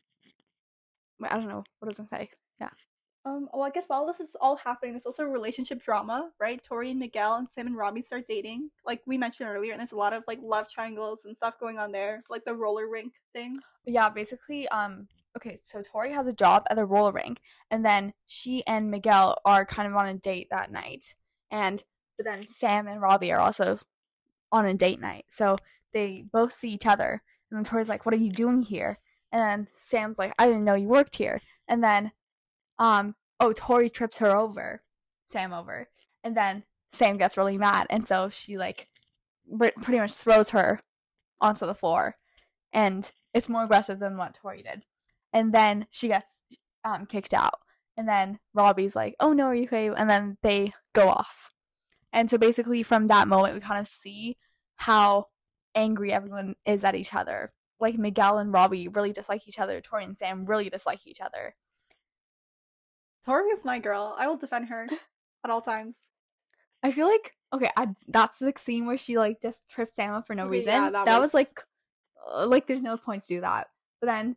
What was I going to say? Yeah. Well, I guess while this is all happening, there's also relationship drama, right? Tori and Miguel and Sam and Robbie start dating, like we mentioned earlier, and there's a lot of, like, love triangles and stuff going on there, like the roller rink thing. Yeah, basically, okay, so Tori has a job at the roller rink, and then she and Miguel are kind of on a date that night, but then Sam and Robbie are also on a date night, so they both see each other, and then Tori's like, what are you doing here? And then Sam's like, I didn't know you worked here. And then Tori trips Sam over, and then Sam gets really mad, and so she, like, pretty much throws her onto the floor, and it's more aggressive than what Tori did. And then she gets kicked out, and then Robbie's like, oh no, are you okay? And then they go off. And so basically from that moment, we kind of see how angry everyone is at each other. Like, Miguel and Robbie really dislike each other. Tori and Sam really dislike each other. Tori is my girl. I will defend her at all times. I feel like, okay, that's the scene where she, like, just tripped Sam up for no reason. Yeah, that was like, there's no point to do that. But then,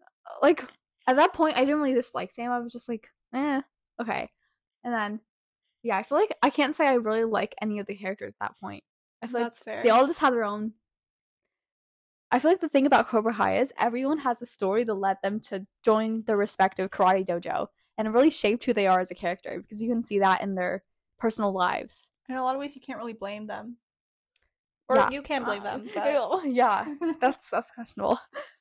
like, at that point, I didn't really dislike Sam. I was just like, okay. And then Yeah, I feel like I can't say I really like any of the characters at that point. I feel That's like fair. they all just have their own. I feel like the thing about Cobra Kai is everyone has a story that led them to join their respective karate dojo, and it really shaped who they are as a character because you can see that in their personal lives. In a lot of ways, you can't really blame them. Or Yeah. you can blame them. But... Yeah, that's questionable.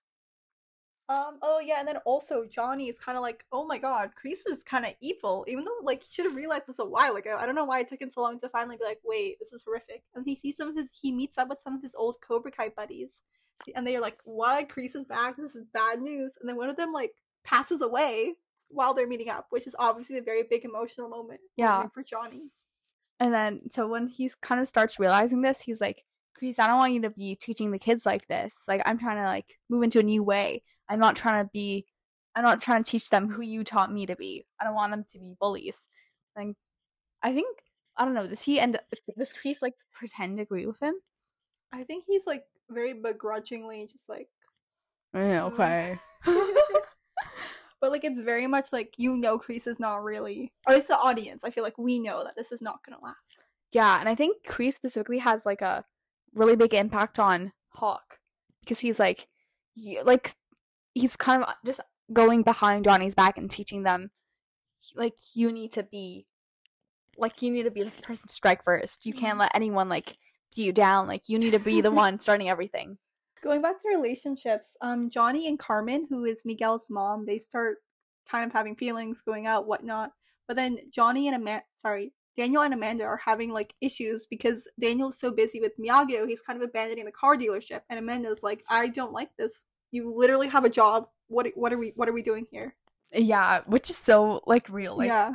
Oh yeah, and then also Johnny is kind of like, oh my god, Kreese is kind of evil, even though like he should have realized this a while ago. I don't know why it took him so long to finally be like, wait, this is horrific. And he meets up with some of his old Cobra Kai buddies, and they are like, why, Kreese is back? This is bad news. And then one of them like passes away while they're meeting up, which is obviously a very big emotional moment. For Johnny. And then so when he kind of starts realizing this, he's like, Kreese, I don't want you to be teaching the kids like this. Like, I'm trying to like move into a new way. I'm not trying to teach them who you taught me to be. I don't want them to be bullies. Like, I don't know, does Kreese like pretend to agree with him? I think he's like very begrudgingly just like, yeah, okay. But like it's very much like, Kreese is not really, or at least the audience, I feel like we know that this is not gonna last. Yeah, and I think Kreese specifically has like a really big impact on Hawk because he's like he's kind of just going behind Johnny's back and teaching them like you need to be the person to strike first. You can't let anyone like beat you down. Like you need to be the one starting everything. Going back to relationships, Johnny and Carmen, who is Miguel's mom, they start kind of having feelings, going out, whatnot. But then Daniel and Amanda are having like issues because Daniel's so busy with Miyagi-Do, he's kind of abandoning the car dealership, and Amanda's like, I don't like this. You literally have a job. What are we doing here? Yeah, which is so like real. Like, yeah.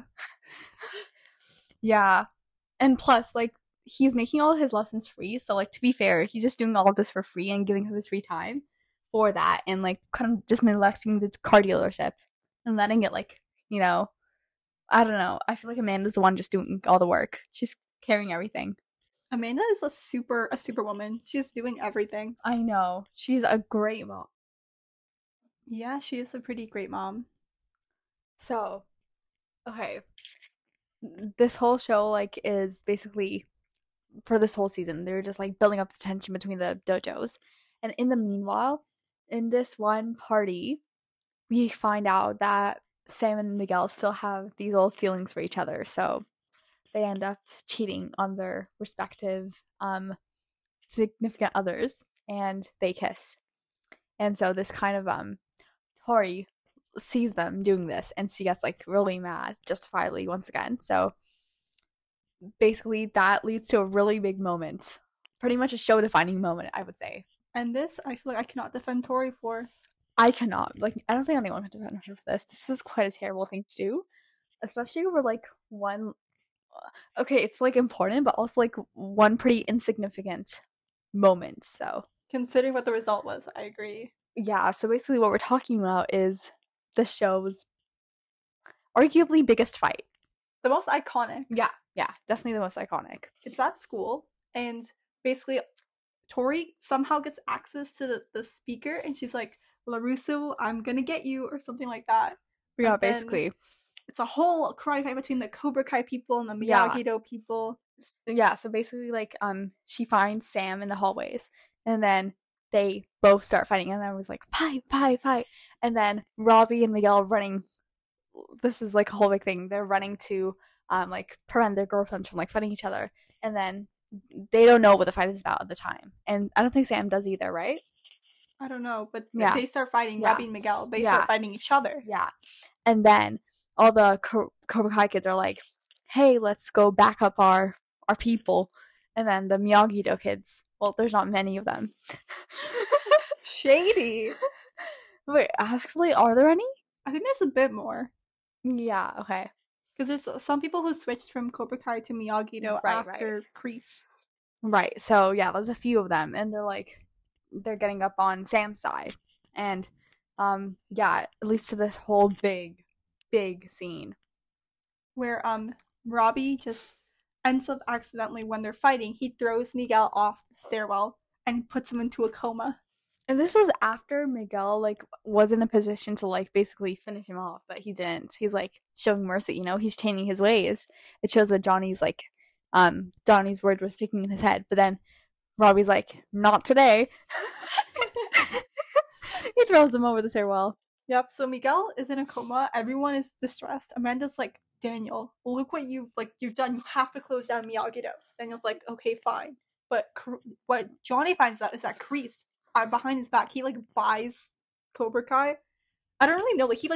Yeah. And plus, like, he's making all of his lessons free, so like to be fair, he's just doing all of this for free and giving him his free time for that, and like kind of just neglecting the car dealership and letting it like, I don't know. I feel like Amanda's the one just doing all the work. She's carrying everything. Amanda is a superwoman. She's doing everything. I know. She's a great mom. Yeah, she is a pretty great mom. So, okay. This whole show like is basically for this whole season, they're just like building up the tension between the dojos. And in the meanwhile, in this one party, we find out that Sam and Miguel still have these old feelings for each other. So they end up cheating on their respective significant others, and they kiss. And so this kind of Tori sees them doing this, and she gets like really mad, justifiably once again. So basically that leads to a really big moment, pretty much a show defining moment, I would say. And this I feel like I cannot defend Tori for. I cannot, like, I don't think anyone can defend her for this is quite a terrible thing to do, especially over like one, okay, it's like important, but also like one pretty insignificant moment. So considering what the result was, I agree. Yeah, so basically what we're talking about is the show's arguably biggest fight. The most iconic. Yeah, definitely the most iconic. It's at school, and basically Tori somehow gets access to the speaker, and she's like, LaRusso, I'm gonna get you, or something like that. Yeah, basically. It's a whole karate fight between the Cobra Kai people and the Miyagi-Do people. Yeah, so basically, like, she finds Sam in the hallways, and then they both start fighting, and I was like, fight. And then Robbie and Miguel are running. This is like a whole big thing. They're running to like prevent their girlfriends from like fighting each other, and then they don't know what the fight is about at the time, and I don't think Sam does either, right? I don't know, but they start fighting. Robbie and Miguel, they start fighting each other. Yeah, and then all the Cobra Kai kids are like, hey, let's go back up our people, and then the Miyagi-Do kids, well, there's not many of them. Shady. Wait, actually, are there any? I think there's a bit more. Yeah, okay. Because there's some people who switched from Cobra Kai to Miyagi-Do after Kreese. Right, so yeah, there's a few of them, and they're getting up on Sam's side. And, yeah, it leads to this whole big scene. Where, Robbie just ends up accidentally, when they're fighting, he throws Miguel off the stairwell and puts him into a coma. And this was after Miguel like was in a position to like basically finish him off, but he didn't. He's like showing mercy, he's changing his ways. It shows that Johnny's like Johnny's word was sticking in his head, but then Robbie's like, not today. He throws him over the stairwell. Yep, so Miguel is in a coma. Everyone is distressed. Amanda's like, Daniel, look what you've done. You have to close down Miyagi Do. Daniel's like, okay, fine. But what Johnny finds out is that Kreese, behind his back, he like buys Cobra Kai. I don't really know. Like he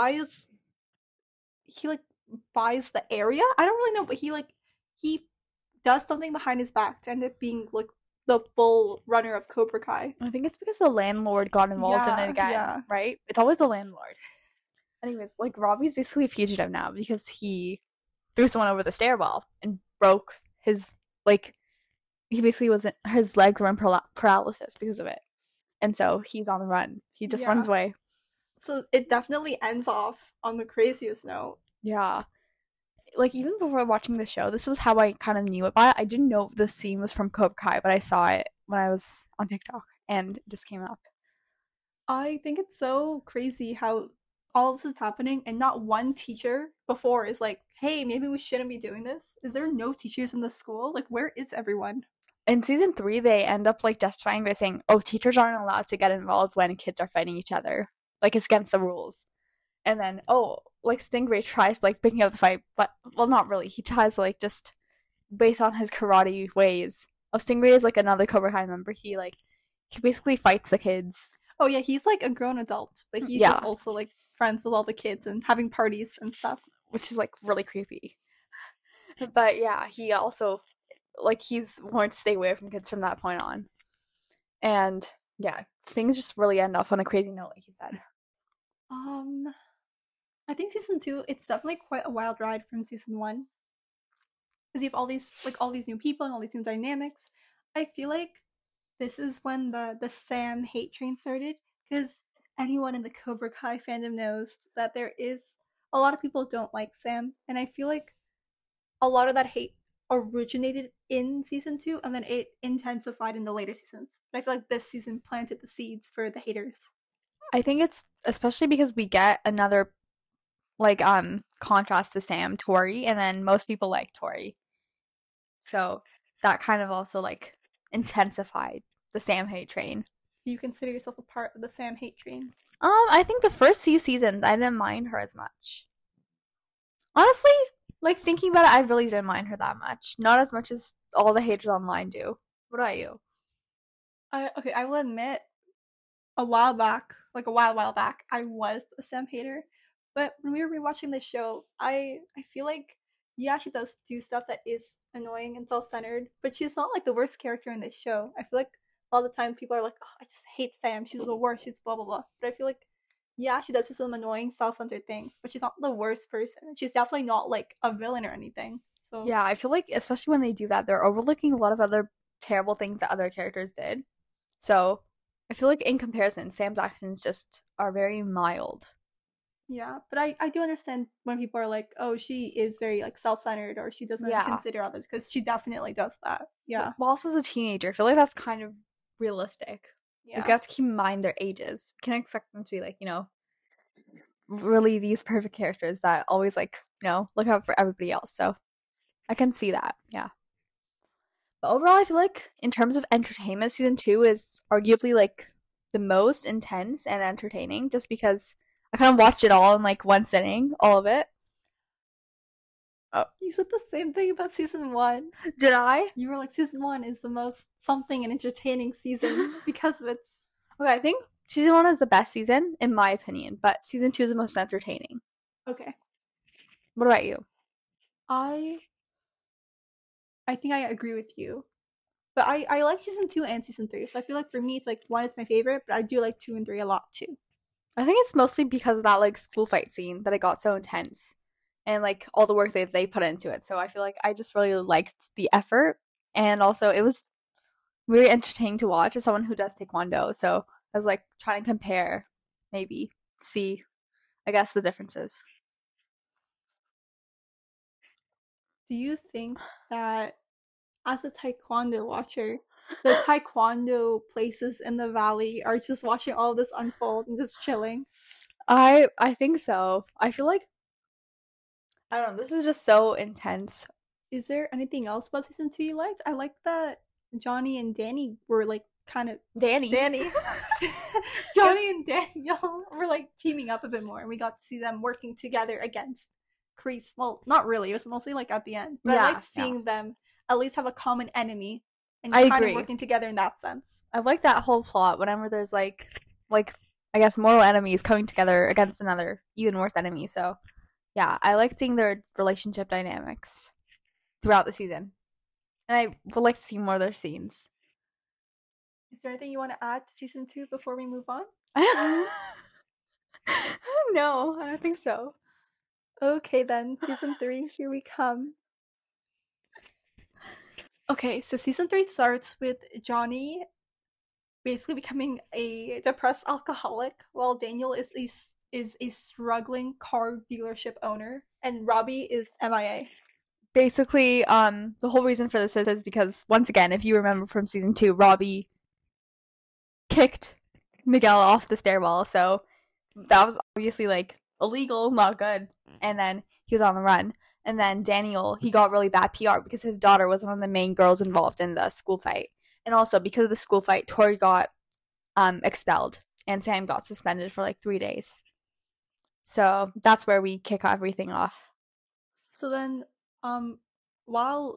buys the area. I don't really know, but he does something behind his back to end up being like the full runner of Cobra Kai. I think it's because the landlord got involved in it again, right? It's always the landlord. Anyways, like Robbie's basically a fugitive now because he threw someone over the stairwell and broke his he basically his legs were in paralysis because of it, and so he's on the run. He just runs away. So it definitely ends off on the craziest note. Yeah. Like, even before watching the show, this was how I kind of knew about it. I didn't know the scene was from Cobra Kai, but I saw it when I was on TikTok, and it just came up. I think it's so crazy how all this is happening, and not one teacher before is like, hey, maybe we shouldn't be doing this. Is there no teachers in the school? Like, where is everyone? In season 3, they end up, like, justifying by saying, oh, teachers aren't allowed to get involved when kids are fighting each other. Like, it's against the rules. And then, like, Stingray tries to, like, picking up the fight, but, well, not really. He tries to, like, just based on his karate ways. Stingray is, like, another Cobra Kai member. He basically fights the kids. Oh, yeah, he's, like, a grown adult, but he's just also, like, friends with all the kids and having parties and stuff. Which is, like, really creepy. But, yeah, he also, like, he's wanted to stay away from kids from that point on. And, yeah, things just really end off on a crazy note, like you said. I think season 2, it's definitely quite a wild ride from season 1. Because you have all these new people and all these new dynamics. I feel like this is when the Sam hate train started. Because anyone in the Cobra Kai fandom knows that there is a lot of people don't like Sam. And I feel like a lot of that hate originated in season 2 and then it intensified in the later seasons. But I feel like this season planted the seeds for the haters. I think it's especially because we get another contrast to Sam, Tori, and then most people like Tori. So that kind of also like intensified the Sam hate train. Do you consider yourself a part of the Sam hate train? I think the first few seasons I didn't mind her as much. Honestly, like thinking about it, I really didn't mind her that much. Not as much as all the haters online do. What about you? I will admit, a while back, I was a Sam hater. But when we were rewatching the show, I feel like, yeah, she does do stuff that is annoying and self-centered, but she's not like the worst character in this show. I feel like all the time people are like, oh, I just hate Sam, she's the worst, she's blah blah blah. But I feel like, yeah, she does some annoying self-centered things, but she's not the worst person. She's definitely not like a villain or anything. So yeah, I feel like especially when they do that, they're overlooking a lot of other terrible things that other characters did. So I feel like in comparison, Sam's actions just are very mild. Yeah, but I do understand when people are like, oh, she is very like self-centered or she doesn't consider others, because she definitely does that. Yeah. Well, also as a teenager, I feel like that's kind of realistic. Yeah. Like, you have to keep in mind their ages. We can't expect them to be like, really these perfect characters that always like, look out for everybody else. So I can see that. Yeah. But overall, I feel like in terms of entertainment, season 2 is arguably like the most intense and entertaining, just because I kind of watched it all in like one sitting, all of it. Oh. You said the same thing about season 1. Did I? You were like, season 1 is the most something and entertaining season because of its... Okay, I think season 1 is the best season, in my opinion, but season 2 is the most entertaining. Okay. What about you? I think I agree with you. But I like season 2 and season 3, so I feel like for me, it's like 1 is my favorite, but I do like 2 and 3 a lot too. I think it's mostly because of that like school fight scene that it got so intense, and like all the work that they put into it. So I feel like I just really liked the effort, and also it was very entertaining to watch as someone who does taekwondo. So I was like trying to compare, maybe see, I guess, the differences. Do you think that as a taekwondo watcher, the taekwondo places in the valley are just watching all this unfold and just chilling. I think so. I feel like, I don't know, this is just so intense. Is there anything else about season 2 you liked? I like that Johnny and Danny were like kind of Danny. Johnny and Daniel were like teaming up a bit more, and we got to see them working together against Kreese. Well, not really. It was mostly like at the end, but I like seeing them at least have a common enemy and I kind agree. of working together in that sense. I like that whole plot whenever there's like I guess mortal enemies coming together against another even worse enemy. So yeah, I like seeing their relationship dynamics throughout the season, and I would like to see more of their scenes. Is there anything you want to add to season 2 before we move on? No, I don't think so. Okay then, season 3, here we come. Okay, so season 3 starts with Johnny basically becoming a depressed alcoholic, while Daniel is a struggling car dealership owner, and Robbie is MIA. Basically, the whole reason for this is because, once again, if you remember from season 2, Robbie kicked Miguel off the stairwell, so that was obviously like illegal, not good. And then he was on the run. And then Daniel, he got really bad PR because his daughter was one of the main girls involved in the school fight. And also because of the school fight, Tori got expelled and Sam got suspended for like 3 days. So that's where we kick everything off. So then, while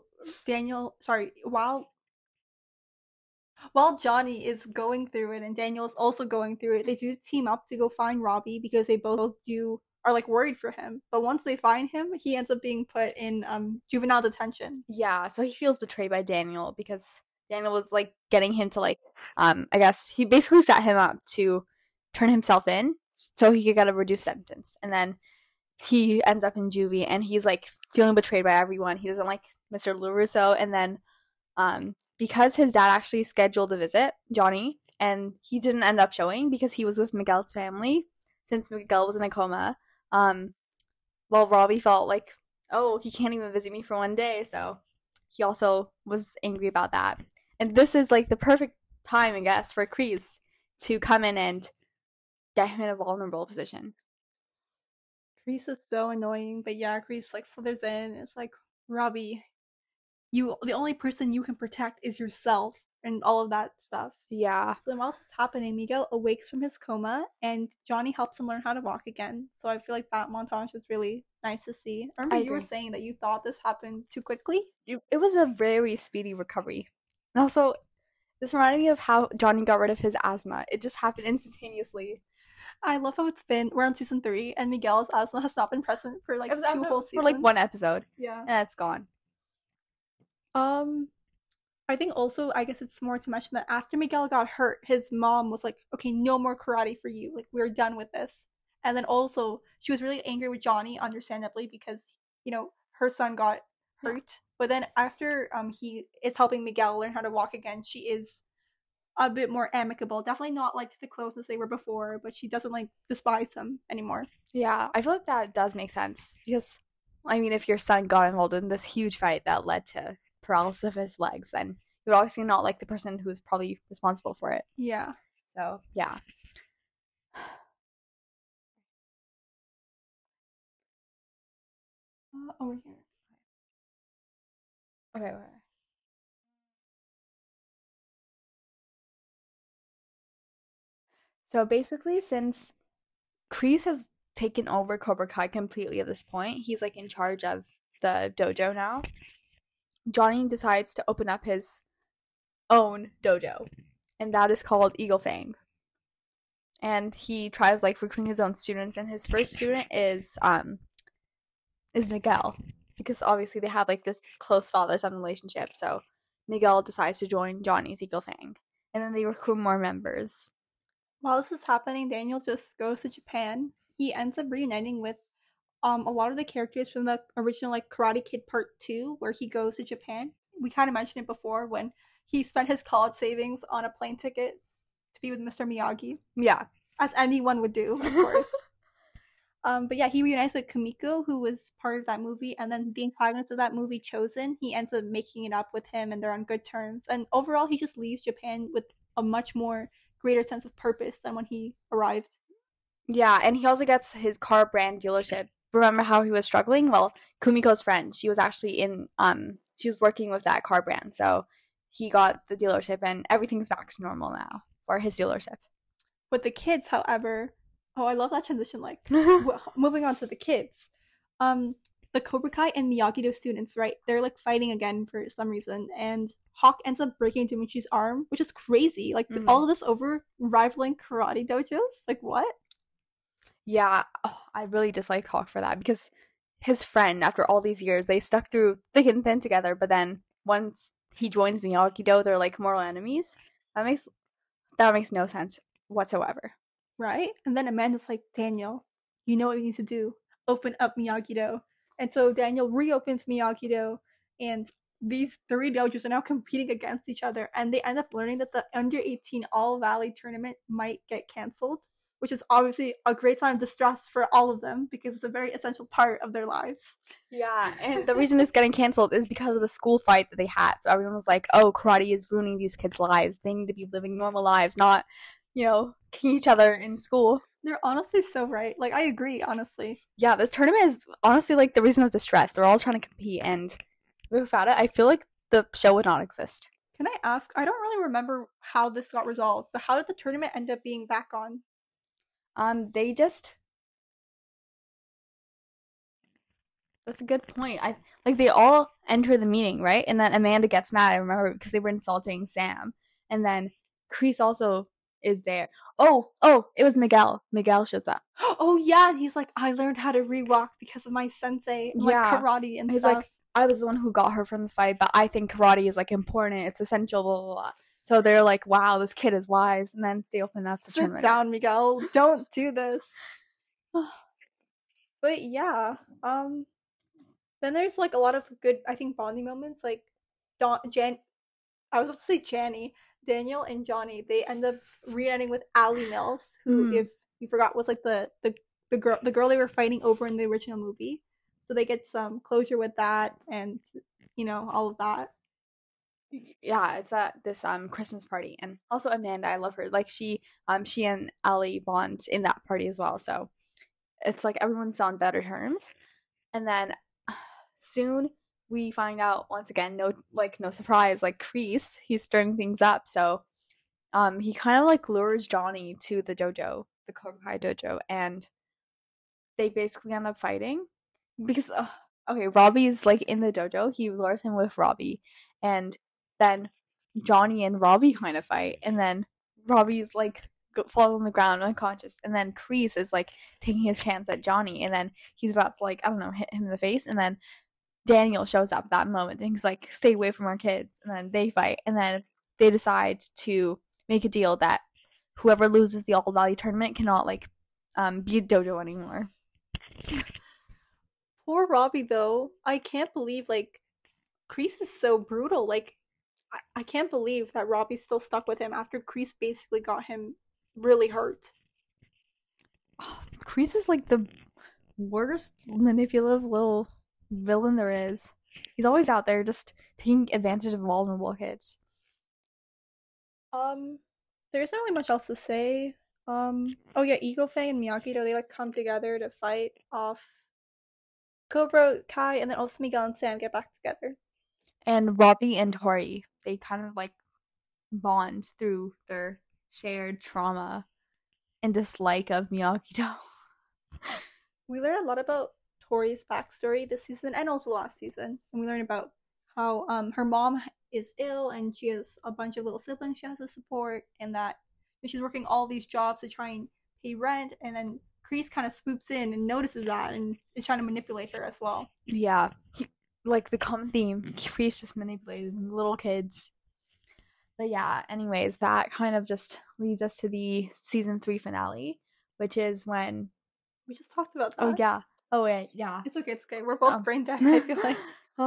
Johnny is going through it and Daniel is also going through it, they do team up to go find Robbie because they both are like worried for him. But once they find him, he ends up being put in juvenile detention. Yeah, so he feels betrayed by Daniel because Daniel was like getting him to like I guess he basically set him up to turn himself in so he could get a reduced sentence. And then he ends up in juvie and he's like feeling betrayed by everyone. He doesn't like Mr. LaRusso. And then because his dad actually scheduled a visit, Johnny, and he didn't end up showing because he was with Miguel's family since Miguel was in a coma. Well, Robbie felt like, oh, he can't even visit me for 1 day, so he also was angry about that. And this is like the perfect time, I guess, for Kreese to come in and get him in a vulnerable position. Kreese is so annoying, but yeah, Kreese like slithers in. It's like, Robbie, the only person you can protect is yourself, and all of that stuff. Yeah. So then while this is happening, Miguel awakes from his coma, and Johnny helps him learn how to walk again. So I feel like that montage was really nice to see. I remember you were saying that you thought this happened too quickly. It was a very speedy recovery. And also, this reminded me of how Johnny got rid of his asthma. It just happened instantaneously. I love how we're on season 3, and Miguel's asthma has not been present for like 2 whole seasons. For like 1 episode. Yeah. And it's gone. I think also, I guess it's more to mention that after Miguel got hurt, his mom was like, okay, no more karate for you. Like, we're done with this. And then also, she was really angry with Johnny, understandably, because, you know, her son got hurt. Yeah. But then after he is helping Miguel learn how to walk again, she is a bit more amicable. Definitely not like to the closeness they were before, but she doesn't like despise him anymore. Yeah, I feel like that does make sense. Because, I mean, if your son got involved in this huge fight that led to paralysis of his legs, then you would obviously not like the person who is probably responsible for it. Yeah. So, yeah. Over here. Okay. So basically, since Kreese has taken over Cobra Kai completely at this point, he's like in charge of the dojo now. Johnny decides to open up his own dojo, and that is called Eagle Fang. And he tries like recruiting his own students, and his first student is Miguel, because obviously they have like this close father-son relationship. So Miguel decides to join Johnny's Eagle Fang, and then they recruit more members. While this is happening, Daniel just goes to Japan. He ends up reuniting with a lot of the characters from the original like Karate Kid Part 2, where he goes to Japan. We kind of mentioned it before when he spent his college savings on a plane ticket to be with Mr. Miyagi. Yeah. As anyone would do, of course. But yeah, he reunites with Kumiko, who was part of that movie, and then the antagonist of that movie, Chosen, he ends up making it up with him, and they're on good terms. And overall, he just leaves Japan with a much more greater sense of purpose than when he arrived. Yeah, and he also gets his car brand dealership. Remember how he was struggling? Well, Kumiko's friend, she was actually she was working with that car brand, so he got the dealership, and everything's back to normal now for his dealership. With the kids, however, oh, I love that transition. Like, moving on to the kids, the Cobra Kai and Miyagi-Do students, right? They're like fighting again for some reason, and Hawk ends up breaking into Michi's arm, which is crazy. Like, all of this over rivaling karate dojos. Like, what? Yeah, I really dislike Hawk for that because his friend, after all these years, they stuck through thick and thin together. But then once he joins Miyagi-Do, they're like mortal enemies. That makes no sense whatsoever. Right? And then Amanda's like, Daniel, you know what you need to do. Open up Miyagi-Do. And so Daniel reopens Miyagi-Do, and these 3 dojos are now competing against each other, and they end up learning that the under 18 All Valley tournament might get canceled, which is obviously a great time of distress for all of them because it's a very essential part of their lives. Yeah, and the reason it's getting canceled is because of the school fight that they had. So everyone was like, oh, karate is ruining these kids' lives. They need to be living normal lives, not, killing each other in school. They're honestly so right. Like, I agree, honestly. Yeah, this tournament is honestly like the reason of distress. They're all trying to compete, and without it, I feel like the show would not exist. Can I ask? I don't really remember how this got resolved, but how did the tournament end up being back on? They just. That's a good point. They all enter the meeting, right? And then Amanda gets mad, I remember, because they were insulting Sam. And then Kreese also is there. Oh, it was Miguel. Miguel shows up. Oh yeah, and he's like, I learned how to re-walk because of my sensei, like karate and he's stuff. Like, I was the one who got her from the fight, but I think karate is like important. It's essential, blah, blah, blah. So they're like, wow, this kid is wise. And then they open up the tournament. Sit down, Miguel. Don't do this. But yeah, then there's like a lot of good, I think, bonding moments. Like, I was about to say Janny. Daniel and Johnny, they end up reuniting with Allie Mills, who, if you forgot, was like the girl they were fighting over in the original movie. So they get some closure with that, and all of that. Yeah, it's at this Christmas party, and also Amanda, I love her. Like she and Allie bond in that party as well. So it's like everyone's on better terms. And then soon we find out, once again, no surprise, like Kreese, he's stirring things up. So he kind of like lures Johnny to the dojo, the Cobra Kai dojo, and they basically end up fighting because Robbie's like in the dojo. He lures him with Robbie, and then Johnny and Robbie kind of fight, and then Robbie's like falls on the ground unconscious, and then Kreese is like taking his chance at Johnny, and then he's about to like, I don't know, hit him in the face, and then Daniel shows up at that moment, and he's like, stay away from our kids, and then they fight, and then they decide to make a deal that whoever loses the All Valley tournament cannot like be a dojo anymore. Poor Robbie, though. I can't believe like Kreese is so brutal. Like, I can't believe that Robbie's still stuck with him after Kreese basically got him really hurt. Kreese is like the worst manipulative little villain there is. He's always out there just taking advantage of vulnerable kids. There's not really much else to say. Oh yeah, Eagle Fang and Miyagi-Do, they like come together to fight off Cobra Kai, and then also Miguel and Sam get back together. And Robbie and Tori, they kind of like bond through their shared trauma and dislike of Miyagi-Do. We learn a lot about Tori's backstory this season and also last season, and we learn about how her mom is ill and she has a bunch of little siblings she has to support, and that she's working all these jobs to try and pay rent, and then Kreese kind of swoops in and notices that and is trying to manipulate her as well. Yeah, like the common theme, Kreese just manipulating little kids. But yeah, anyways, that kind of just leads us to the season 3 finale, which is when we just talked about that. Oh yeah. Oh wait, yeah. It's okay. We're both brain dead, I feel like.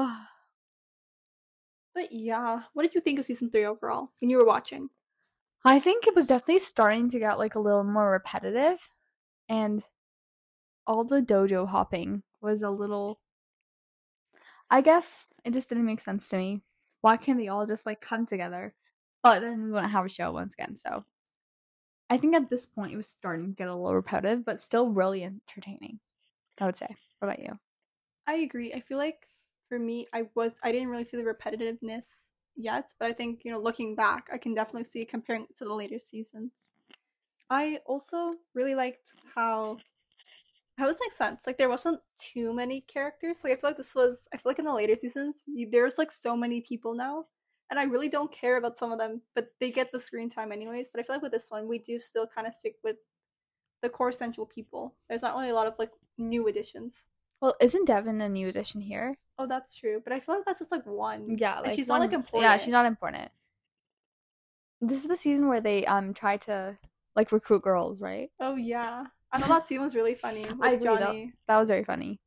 But yeah, what did you think of season 3 overall when you were watching? I think it was definitely starting to get like a little more repetitive, and all the dojo hopping was a little, I guess it just didn't make sense to me. Why can't they all just like come together? But then we wouldn't have a show once again, so I think at this point it was starting to get a little repetitive, but still really entertaining, I would say. What about you? I agree. I feel like for me, I didn't really see the repetitiveness yet, but I think, looking back, I can definitely see it comparing to the later seasons. I also really liked how it makes sense. Like there wasn't too many characters. Like I feel like in the later seasons, there's like so many people now, and I really don't care about some of them, but they get the screen time anyways. But I feel like with this one, we do still kind of stick with the core central people. There's not really a lot of like new additions. Well, isn't Devin a new addition here? Oh, that's true. But I feel like that's just like one. Yeah, like she's not like important. Yeah, she's not important. This is the season where they try to like recruit girls, right? Oh yeah. I know that scene was really funny with I agree, Johnny. That was very funny.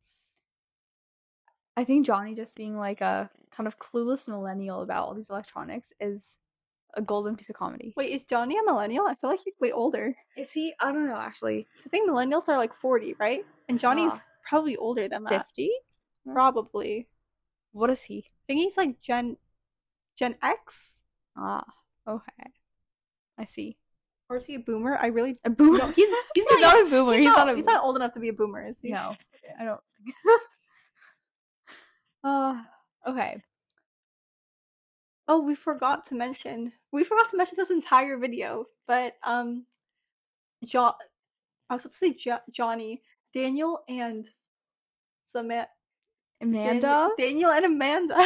I think Johnny just being like a kind of clueless millennial about all these electronics is a golden piece of comedy. Wait, is Johnny a millennial? I feel like he's way older. Is he? I don't know, actually. I think millennials are like 40, right? And Johnny's probably older than that. 50? Probably. What is he? I think he's like Gen X. Ah, okay. I see. Or is he a boomer? A boomer? No, he's not a boomer. He's not old enough to be a boomer, is he? No, I don't. Okay. Oh, we forgot to mention this entire video, but I was supposed to say Johnny, Daniel, and Amanda. Daniel and Amanda.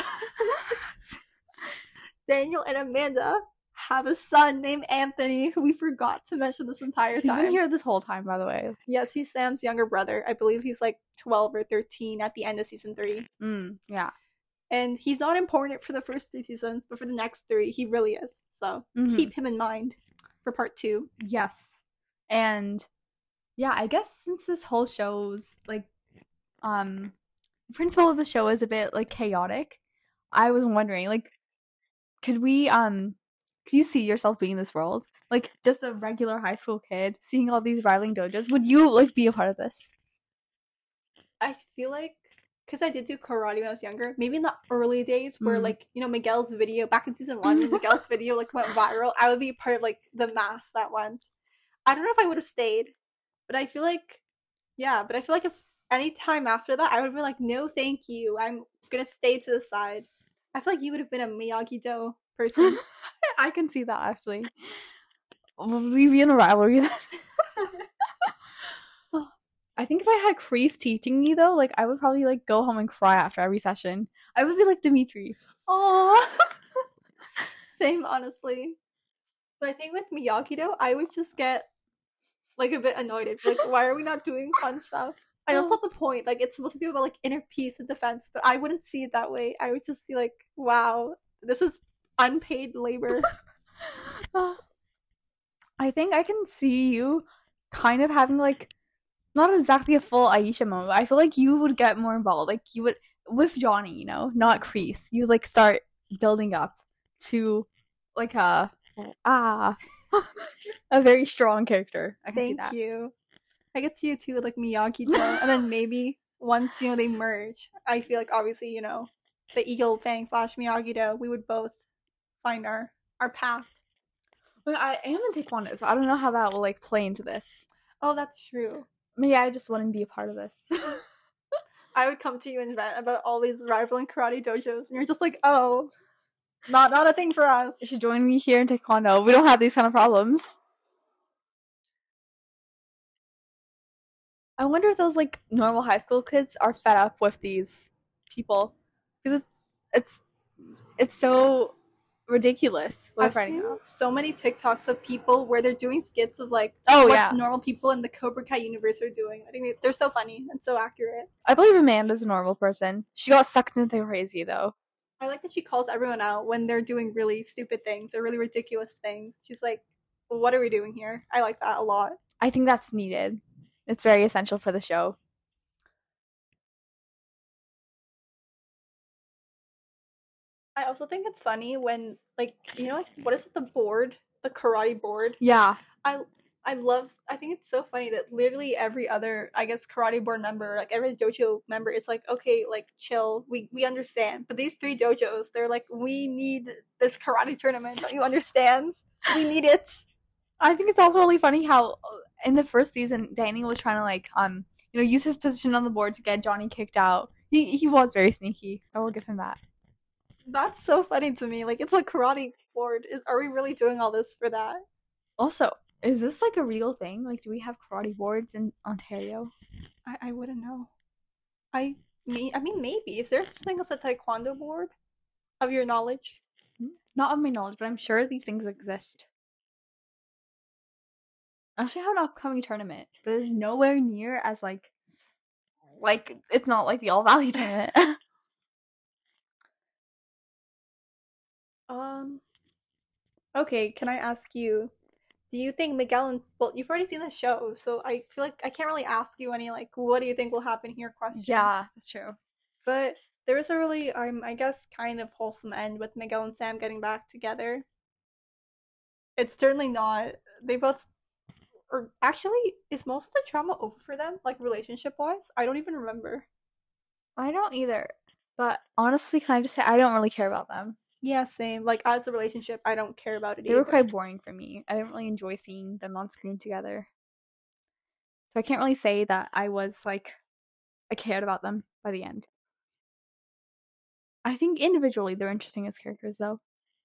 Daniel and Amanda have a son named Anthony, who we forgot to mention this entire time. He's been here this whole time, by the way. Yes, he's Sam's younger brother. I believe he's like 12 or 13 at the end of season 3. Yeah. And he's not important for the first 3 seasons, but for the next 3, he really is. So keep him in mind for part 2. Yes. And yeah, I guess since this whole show's like the principle of the show is a bit like chaotic, I was wondering, like, could you see yourself being in this world? Like just a regular high school kid seeing all these rivaling dojos. Would you like be a part of this? I feel like because I did do karate when I was younger, maybe in the early days where like, Miguel's video back in season 1 when Miguel's video like went viral, I would be part of like the mass that went. I don't know if I would have stayed, but I feel like if any time after that I would be like, no thank you, I'm gonna stay to the side. I feel like you would have been a Miyagi-Do person. I can see that actually. Would we be in a rivalry then? I think if I had Kreese teaching me though, like I would probably like go home and cry after every session. I would be like Dimitri. Aww. Same, honestly. But I think with Miyagi-Do, I would just get like a bit annoyed. It's like, why are we not doing fun stuff? I know it's not the point. Like it's supposed to be about like inner peace and defense, but I wouldn't see it that way. I would just be like, wow, this is unpaid labor. I think I can see you kind of having like not exactly a full Aisha moment, but I feel like you would get more involved. Like you would with Johnny, not Kreese. You like start building up to like a very strong character. I can see that. Thank you. I get to you too with like Miyagi-Do, and then maybe once they merge, I feel like obviously the Eagle Fang / Miyagi-Do, we would both find our path. But I am in Taekwondo, so I don't know how that will like play into this. Oh, that's true. Maybe I just wouldn't be a part of this. I would come to you and vent about all these rivaling karate dojos, and you're just like, oh, not a thing for us. You should join me here in Taekwondo. We don't have these kind of problems. I wonder if those like normal high school kids are fed up with these people because it's so ridiculous. I've seen so many TikToks of people where they're doing skits of like normal people in the Cobra Kai universe are doing. I think they're so funny and so accurate. I believe Amanda's a normal person. She got sucked into crazy though. I like that she calls everyone out when they're doing really stupid things or really ridiculous things. She's like, well, what are we doing here? I like that a lot. I think that's needed. It's very essential for the show. I also think it's funny when, like, what is it, the karate board? Yeah. I think it's so funny that literally every other, I guess, karate board member, like every dojo member is like, okay, like chill, we understand. But these 3 dojos, they're like, we need this karate tournament. Don't you understand? We need it. I think it's also really funny how in the first season Danny was trying to like use his position on the board to get Johnny kicked out. He was very sneaky. I will give him that. That's so funny to me. Like, it's a karate board. Are we really doing all this for that? Also, is this like a real thing? Like, do we have karate boards in Ontario? I wouldn't know. I mean, maybe. Is there such thing as a taekwondo board? Of your knowledge? Not of my knowledge, but I'm sure these things exist. I actually have an upcoming tournament, but it's nowhere near as like it's not like the All Valley tournament. Okay, can I ask you, do you think Miguel and, well, you've already seen the show, so I feel like I can't really ask you any, like, what do you think will happen here questions. Yeah, that's true. But there was a really, I guess, kind of wholesome end with Miguel and Sam getting back together. It's certainly not, they both, or actually, is most of the drama over for them, like, relationship-wise? I don't even remember. I don't either. But honestly, can I just say I don't really care about them. Yeah, same. Like, as a relationship, I don't care about it They either. were quite boring for me. I didn't really enjoy seeing them on screen together. So I can't really say that I cared about them by the end. I think individually they're interesting as characters, though.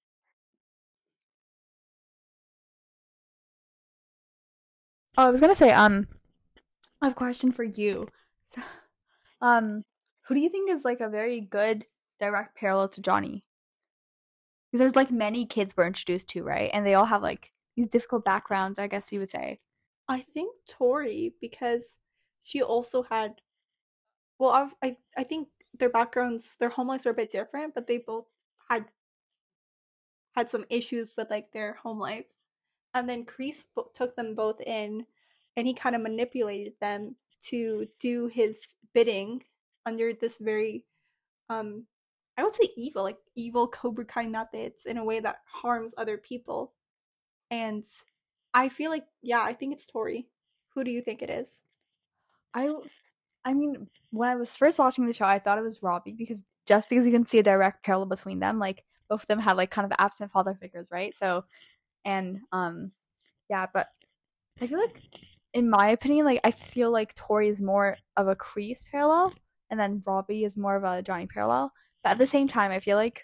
Oh, I was gonna say, I have a question for you. So, who do you think is like a very good direct parallel to Johnny? Because there's like many kids we're introduced to, right? And they all have like these difficult backgrounds, I guess you would say. I think Tori, because she also had, well, I think their backgrounds, their home lives are a bit different, but they both had some issues with like their home life. And then Kreese took them both in, and he kind of manipulated them to do his bidding under this very, I would say evil, like evil Cobra Kai methods in a way that harms other people. And I feel like, yeah, I think it's Tori. Who do you think it is? I mean, when I was first watching the show, I thought it was Robbie because you can see a direct parallel between them. Like both of them had like kind of absent father figures, right? So, and yeah, but I feel like, in my opinion, like I feel like Tori is more of a Kreese parallel, and then Robbie is more of a Johnny parallel. But at the same time, I feel like.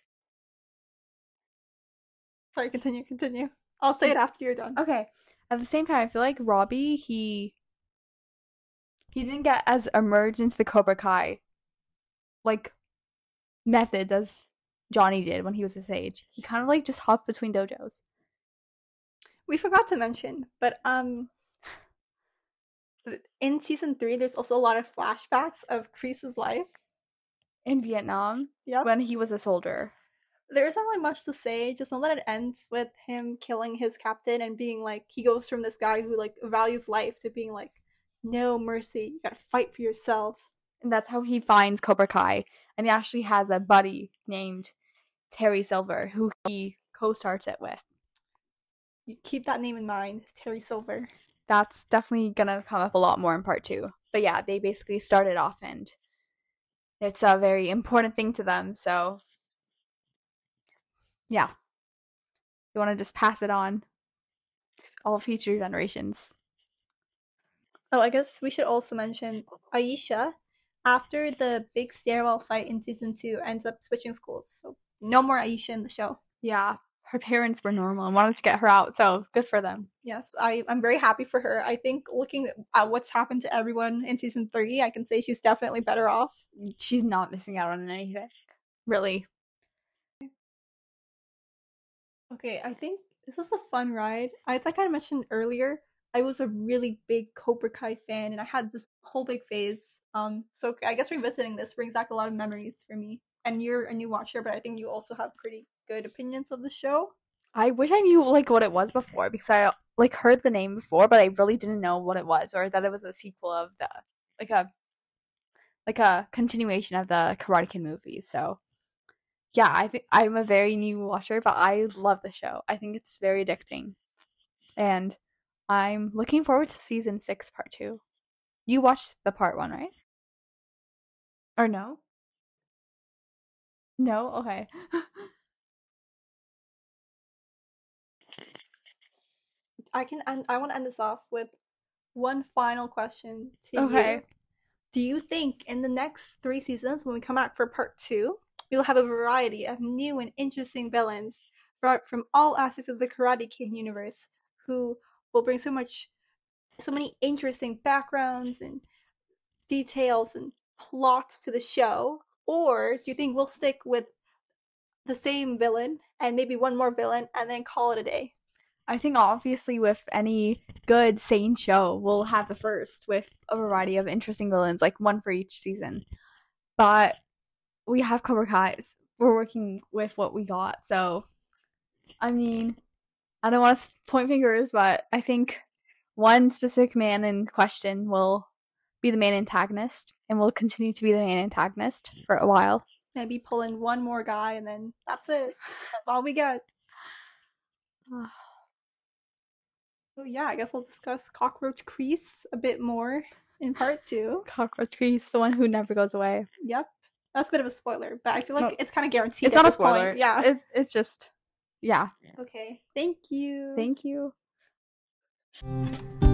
Sorry, continue. I'll say it after you're done. Okay. At the same time, I feel like Robbie, he didn't get as immersed into the Cobra Kai like methods as Johnny did when he was his age. He kind of like just hopped between dojos. We forgot to mention, but in season 3, there's also a lot of flashbacks of Kreese's life in Vietnam. Yep. When he was a soldier. There isn't really much to say, just know that it ends with him killing his captain and being like, he goes from this guy who like values life to being like, no mercy, you gotta fight for yourself. And that's how he finds Cobra Kai. And he actually has a buddy named Terry Silver, who he co-starts it with. You keep that name in mind, Terry Silver. That's definitely gonna come up a lot more in part 2. But yeah, they basically started off, and it's a very important thing to them, so yeah. You want to just pass it on to all future generations. Oh, I guess we should also mention Aisha, after the big stairwell fight in season 2, ends up switching schools. So no more Aisha in the show. Yeah, her parents were normal and wanted to get her out, so good for them. Yes, I'm very happy for her. I think looking at what's happened to everyone in season 3, I can say she's definitely better off. She's not missing out on anything. Really. Okay, I think this was a fun ride. Like I mentioned earlier, I was a really big Cobra Kai fan, and I had this whole big phase. So I guess revisiting this brings back a lot of memories for me. And you're a new watcher, but I think you also have pretty good opinions of the show. I wish I knew like what it was before, because I like heard the name before, but I really didn't know what it was, or that it was a sequel of the like a continuation of the Karate Kid movies. So yeah, I think I'm a very new watcher, but I love the show. I think it's very addicting, and I'm looking forward to season 6, part 2. You watched the part 1, right? Or no? No? Okay. I want to end this off with one final question to Okay. you. Do you think in the next 3 seasons, when we come back for part 2, we will have a variety of new and interesting villains brought from all aspects of the Karate Kid universe, who will bring so many interesting backgrounds and details and plots to the show? Or do you think we'll stick with the same villain and maybe one more villain and then call it a day? I think obviously with any good, sane show, we'll have the first with a variety of interesting villains, like one for each season. But we have Cobra Kai's. We're working with what we got. So, I mean, I don't want to point fingers, but I think one specific man in question will be the main antagonist and will continue to be the main antagonist for a while. Maybe pull in one more guy and then that's it. That's all we get. So yeah, I guess we'll discuss Cockroach Crease a bit more in part 2. Cockroach Crease, the one who never goes away. Yep. That's a bit of a spoiler, but I feel like it's kind of guaranteed. It's not a this spoiler. Point. Yeah. It's just, yeah. Okay. Thank you. Thank you.